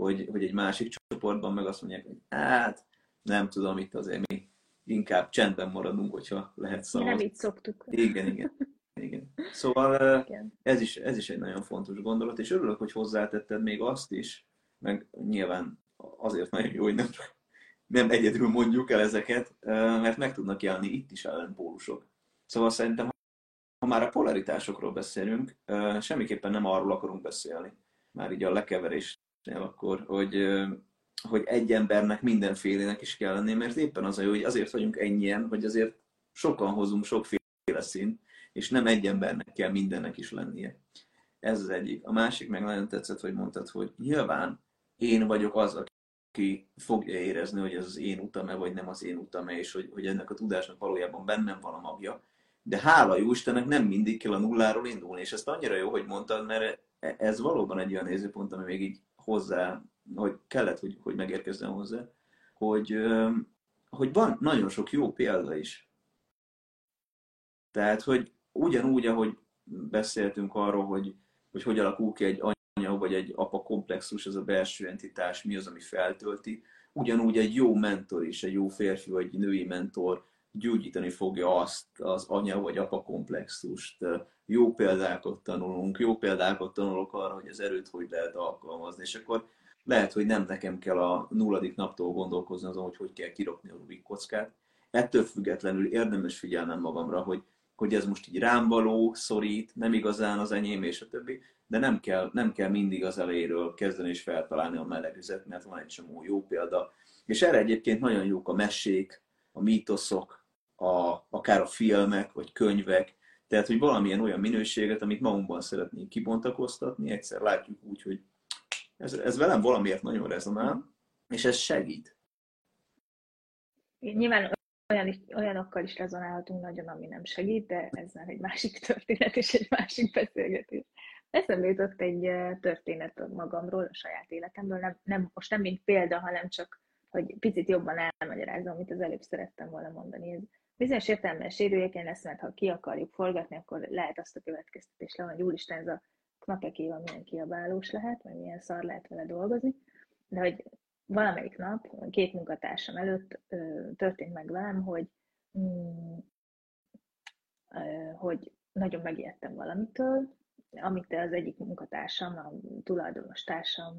hogy egy másik csoportban meg azt mondják, hogy hát nem tudom, itt azért mi inkább csendben maradunk, hogyha lehet szavazni.
Nem így szoktuk.
Igen. Szóval
Igen.
ez is egy nagyon fontos gondolat, és örülök, hogy hozzátetted még azt is, meg nyilván azért nagyon jó, hogy nem egyedül mondjuk el ezeket, mert meg tudnak jelenni itt is ellenpólusok. Szóval szerintem, ha már a polaritásokról beszélünk, semmiképpen nem arról akarunk beszélni, már így a lekeverésnél akkor, hogy egy embernek mindenfélének is kell lenni, mert éppen az a jó, hogy azért vagyunk ennyien, hogy azért sokan hozunk sokféle színt, és nem egy embernek kell mindennek is lennie. Ez az egyik. A másik meg nagyon tetszett, hogy mondtad, hogy nyilván én vagyok az, aki fogja érezni, hogy ez az én utam-e, vagy nem az én utam-e, és hogy ennek a tudásnak valójában bennem van a magja. De hála jó Istennek nem mindig kell a nulláról indulni, és ezt annyira jó, hogy mondtad, mert ez valóban egy olyan nézőpont, ami még így hozzá, hogy kellett, hogy megérkezzen hozzá, hogy van nagyon sok jó példa is. Tehát, hogy ugyanúgy, ahogy beszéltünk arról, hogy alakul ki egy anya vagy egy apa komplexus, ez a belső entitás, mi az, ami feltölti, ugyanúgy egy jó mentor is, egy jó férfi vagy női mentor gyógyítani fogja azt az anya vagy apa komplexust. Jó példákat tanulunk, jó példákat tanulok arra, hogy az erőt hogy lehet alkalmazni, és akkor lehet, hogy nem nekem kell a 0. naptól gondolkozni azon, hogy kell kirokni a Rubik kockát. Ettől függetlenül érdemes figyelnem magamra, hogy ez most így rám való, szorít, nem igazán az enyém, és a többi, de nem kell mindig az elejéről kezdeni és feltalálni a melegvizet, mert van egy csomó jó példa. És erre egyébként nagyon jók a mesék, a mítoszok, akár a filmek, vagy könyvek, tehát, hogy valamilyen olyan minőséget, amit magunkban szeretnénk kibontakoztatni, egyszer látjuk úgy, hogy ez velem valamiért nagyon rezonál, és ez segít.
Nyilván olyanokkal is rezonálhatunk nagyon, ami nem segít, de ez már egy másik történet és egy másik beszélgetés. Eszembe jutott egy történet magamról, a saját életemből, most nem mint példa, hanem csak, hogy picit jobban elmagyarázom, amit az előbb szerettem volna mondani. Ez bizonyos értelemben sérülékeny lesz, mert ha ki akarjuk forgatni, akkor lehet azt a következtetést le, hogy úristen, ez a knapekéval milyen kiabálós lehet, vagy milyen szar lehet vele dolgozni, de hogy valamelyik nap, 2 munkatársam előtt történt meg velem, hogy nagyon megijedtem valamitől, amit az egyik munkatársam, a tulajdonos társam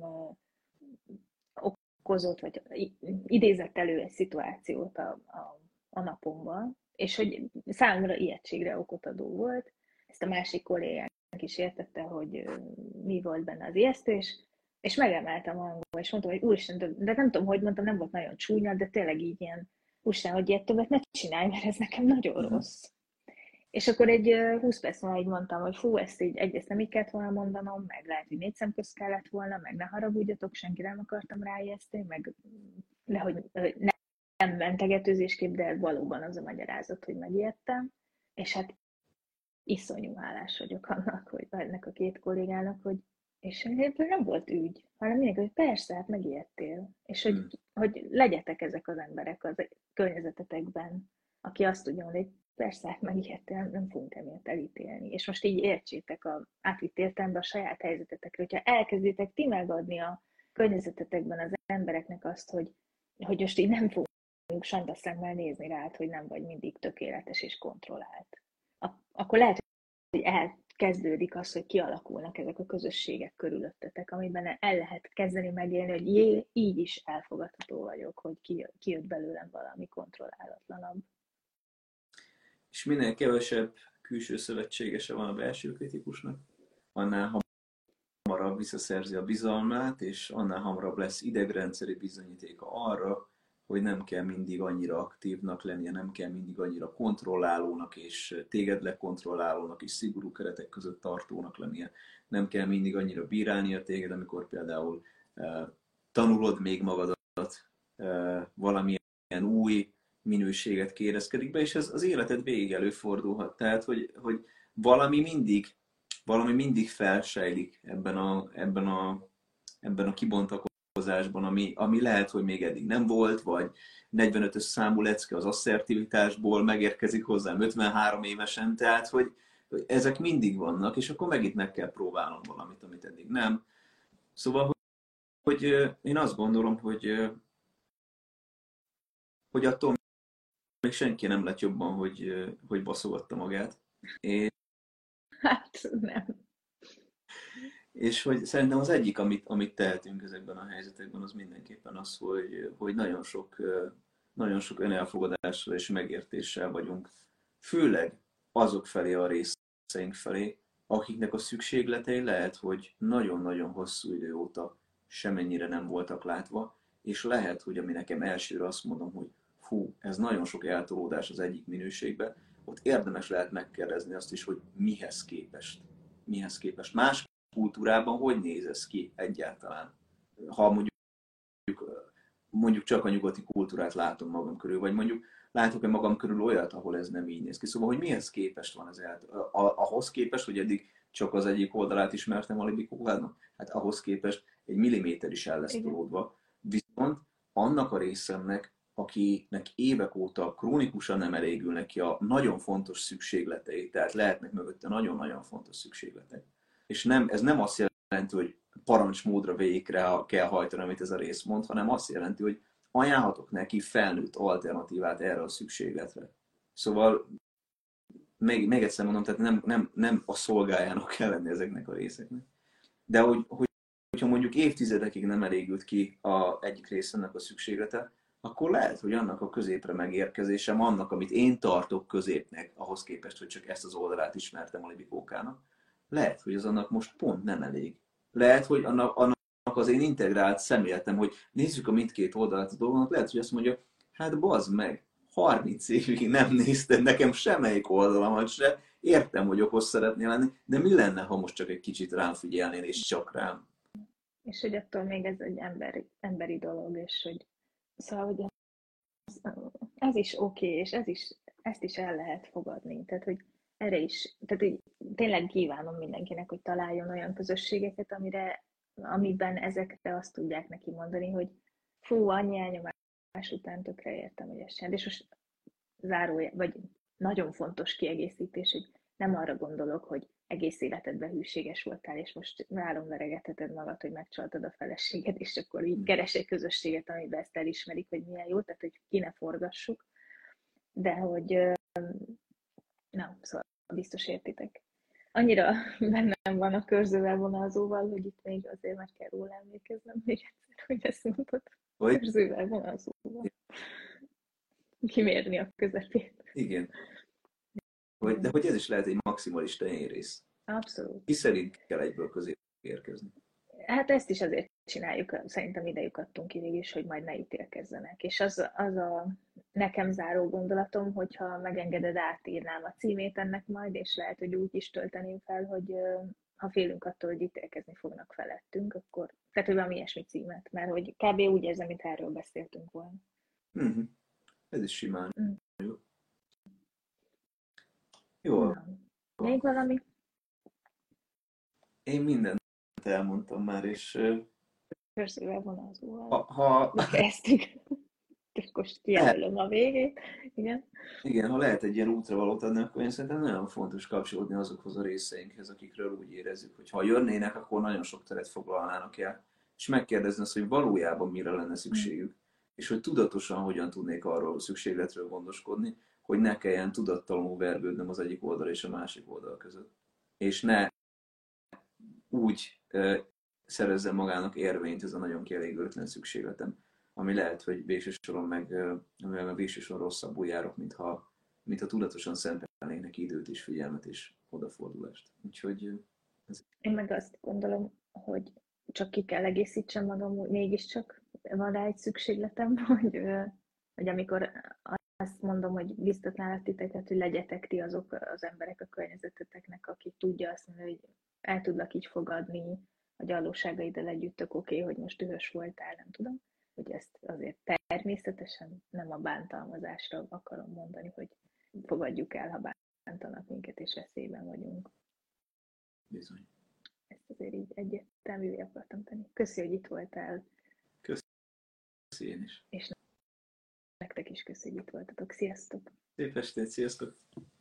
okozott, vagy idézett elő egy szituációt a napomban, és hogy számomra ijegységre okot adó volt. Ezt a másik kollégánk is értette, hogy mi volt benne az ijesztés, és megemeltem a hangom, és mondtam, hogy úristen, de nem tudom, hogy mondtam, nem volt nagyon csúnya, de tényleg így ilyen, úristen, hogy ilyet többet ne csinálj, mert ez nekem nagyon rossz. És akkor egy 20 perc múlva így mondtam, hogy fú, ezt nem így kellett volna mondanom, meg lehet, hogy 4 szem közt kellett volna, meg ne haragudjatok, senkire nem akartam ráijeszteni, meg hogy nem mentegetőzésképp, de valóban az a magyarázat, hogy megijedtem. És hát iszonyú hálás vagyok annak, hogy ennek a 2 kollégának, és nem volt ügy, hanem mindenki, hogy persze, hát megijedtél. És hogy legyetek ezek az emberek az környezetetekben, aki azt tudja mondani, hogy persze, hát megijedtél, nem fogunk emiatt elítélni. És most így értsétek átvitt értelemben a saját helyzetetekre, hogyha elkezditek ti megadni a környezetetekben az embereknek azt, hogy most így nem fogunk sanda szemmel nézni rád, hogy nem vagy mindig tökéletes és kontrollált. Akkor lehet, hogy elkezdődik az, hogy kialakulnak ezek a közösségek körülöttetek, amiben el lehet kezdeni megélni, hogy így is elfogadható vagyok, hogy kijött belőlem valami kontrollálatlanabb.
És minél kevesebb külső szövetségese van a belső kritikusnak, annál hamarabb visszaszerzi a bizalmát, és annál hamarabb lesz idegrendszeri bizonyítéka arra, hogy nem kell mindig annyira aktívnak lennie, nem kell mindig annyira kontrollálónak, és téged lekontrollálónak, és szigorú keretek között tartónak lennie. Nem kell mindig annyira bírálnia téged, amikor például tanulod még magadat, valamilyen új minőséget kérezkedik be, és ez az életed végig előfordulhat. Tehát, hogy valami mindig felsejlik ebben a kibontakozásban, ami lehet, hogy még eddig nem volt, vagy 45-ös számú lecke az asszertivitásból megérkezik hozzám 53 évesen, tehát, hogy ezek mindig vannak, és akkor megint meg kell próbálnom valamit, amit eddig nem. Szóval, hogy én azt gondolom, hogy attól még senki nem lett jobban, hogy baszogatta magát.
Hát nem.
És hogy szerintem az egyik, amit tehetünk ezekben a helyzetekben, az mindenképpen az, hogy nagyon sok önelfogadással és megértéssel vagyunk. Főleg azok felé a részeink felé, akiknek a szükségletei lehet, hogy nagyon-nagyon hosszú idő óta semennyire nem voltak látva, és lehet, hogy ami nekem elsőre azt mondom, hogy fú, ez nagyon sok eltolódás az egyik minőségbe, ott érdemes lehet megkérdezni azt is, hogy mihez képest. Mihez képest. Más kultúrában hogy néz ez ki egyáltalán? Ha mondjuk csak a nyugati kultúrát látom magam körül, vagy mondjuk látok-e magam körül olyat, ahol ez nem így néz ki. Szóval, hogy mihez képest van ez ahhoz képest, hogy eddig csak az egyik oldalát ismertem a libikókádnak, hát ahhoz képest egy milliméter is el lesz tolódva. Viszont annak a részemnek, akinek évek óta krónikusan nem elégülnek ki a nagyon fontos szükségletei, tehát lehetnek mögötte nagyon-nagyon fontos szükségletek. És ez nem azt jelenti, hogy parancsmódra végre kell hajtani, amit ez a rész mond, hanem azt jelenti, hogy ajánlhatok neki felnőtt alternatívát erre a szükségletre. Szóval még egyszer mondom, tehát nem a szolgájának kell lenni ezeknek a részeknek. De hogyha mondjuk évtizedekig nem elégült ki egyik részemnek a szükséglete, akkor lehet, hogy annak a középre megérkezésem, annak, amit én tartok középnek, ahhoz képest, hogy csak ezt az oldalát ismertem a libikókának, lehet, hogy az annak most pont nem elég. Lehet, hogy annak az én integrált szemléletem, hogy nézzük a mindkét oldalát a dolgnak, lehet, hogy azt mondja, hát bazd meg, 30 évig nem nézted nekem semmelyik oldalamat se, értem, hogy okos szeretnél lenni, de mi lenne, ha most csak egy kicsit rám figyelnél, és csak rám?
És hogy attól még ez egy emberi dolog, és hogy szóval, hogy ez is oké, és ezt is el lehet fogadni. Tehát, hogy erre is, tehát hogy tényleg kívánom mindenkinek, hogy találjon olyan közösségeket, amiben ezekre azt tudják neki mondani, hogy fú, annyi elnyomás után tökre értem, hogy ez sem. És most zárója, vagy nagyon fontos kiegészítés, hogy nem arra gondolok, hogy egész életedben hűséges voltál, és most vállon veregetheted magad, hogy megcsaltad a feleséged, és akkor így keres egy közösséget, amiben ezt elismerik, hogy milyen jó, tehát hogy ki ne forgassuk, de hogy nem, szóval biztos értitek. Annyira bennem van a körzővel vonalzóval, hogy itt még azért meg kell róla emlékeznem még egyszer, hogy ezt mondtad. Körzővel vonalzóval. Kimérni a közepét.
Igen. De hogy ez is lehet egy maximalista rész.
Abszolút.
Ki szerint kell egyből közé érkezni?
Hát ezt is azért csináljuk, szerintem idejük adtunk ki is, hogy majd ne ítélkezzenek. És az a nekem záró gondolatom, hogyha megengeded, átírnám a címét ennek majd, és lehet, hogy úgy is tölteném fel, hogy ha félünk attól, hogy ítélkezni fognak felettünk, akkor, tehát hogy valami ilyesmi címet, mert hogy kb. Úgy érzem, mint erről beszéltünk volna.
Uh-huh. Ez is simán. Jó. Jó.
Még valami?
Én mindent elmondtam már, és...
Körzővel vonalzóval. Kezdtük. Most kijelölöm a végét. Igen.
Igen, ha lehet egy ilyen útra valót adni, akkor én szerintem nagyon fontos kapcsolódni azokhoz a részeinkhez, akikről úgy érezzük, hogy ha jönnének, akkor nagyon sok teret foglalnának el, és megkérdezni azt, hogy valójában mire lenne szükségük, és hogy tudatosan hogyan tudnék arról a szükségletről gondoskodni, hogy ne kelljen tudattalanul vergődnöm az egyik oldal és a másik oldal között. És ne úgy szerezzen magának érvényt ez a nagyon kielégültlen szükségletem, ami lehet, hogy végső soron amivel végső soron rosszabbul járok, mintha tudatosan szentelnék neki időt és figyelmet és odafordulást. Úgyhogy...
Én meg azt gondolom, hogy csak ki kell egészítsem magam, mégiscsak van rá egy szükségletem, hogy amikor azt mondom, hogy biztatnálak titeket, hogy legyetek ti azok az emberek a környezeteteknek, aki tudja azt mondani, hogy el tudlak így fogadni a gyarlóságaiddal együtt, tök oké, hogy most dühös voltál, nem tudom, hogy ezt azért természetesen nem a bántalmazásra akarom mondani, hogy fogadjuk el, ha bántanak minket és veszélyben vagyunk.
Bizony.
Ezt azért így egyértelművé akartam tenni. Köszi, hogy itt voltál.
Köszi én is.
És nektek is köszi, hogy itt voltatok. Sziasztok!
Szép estét, sziasztok!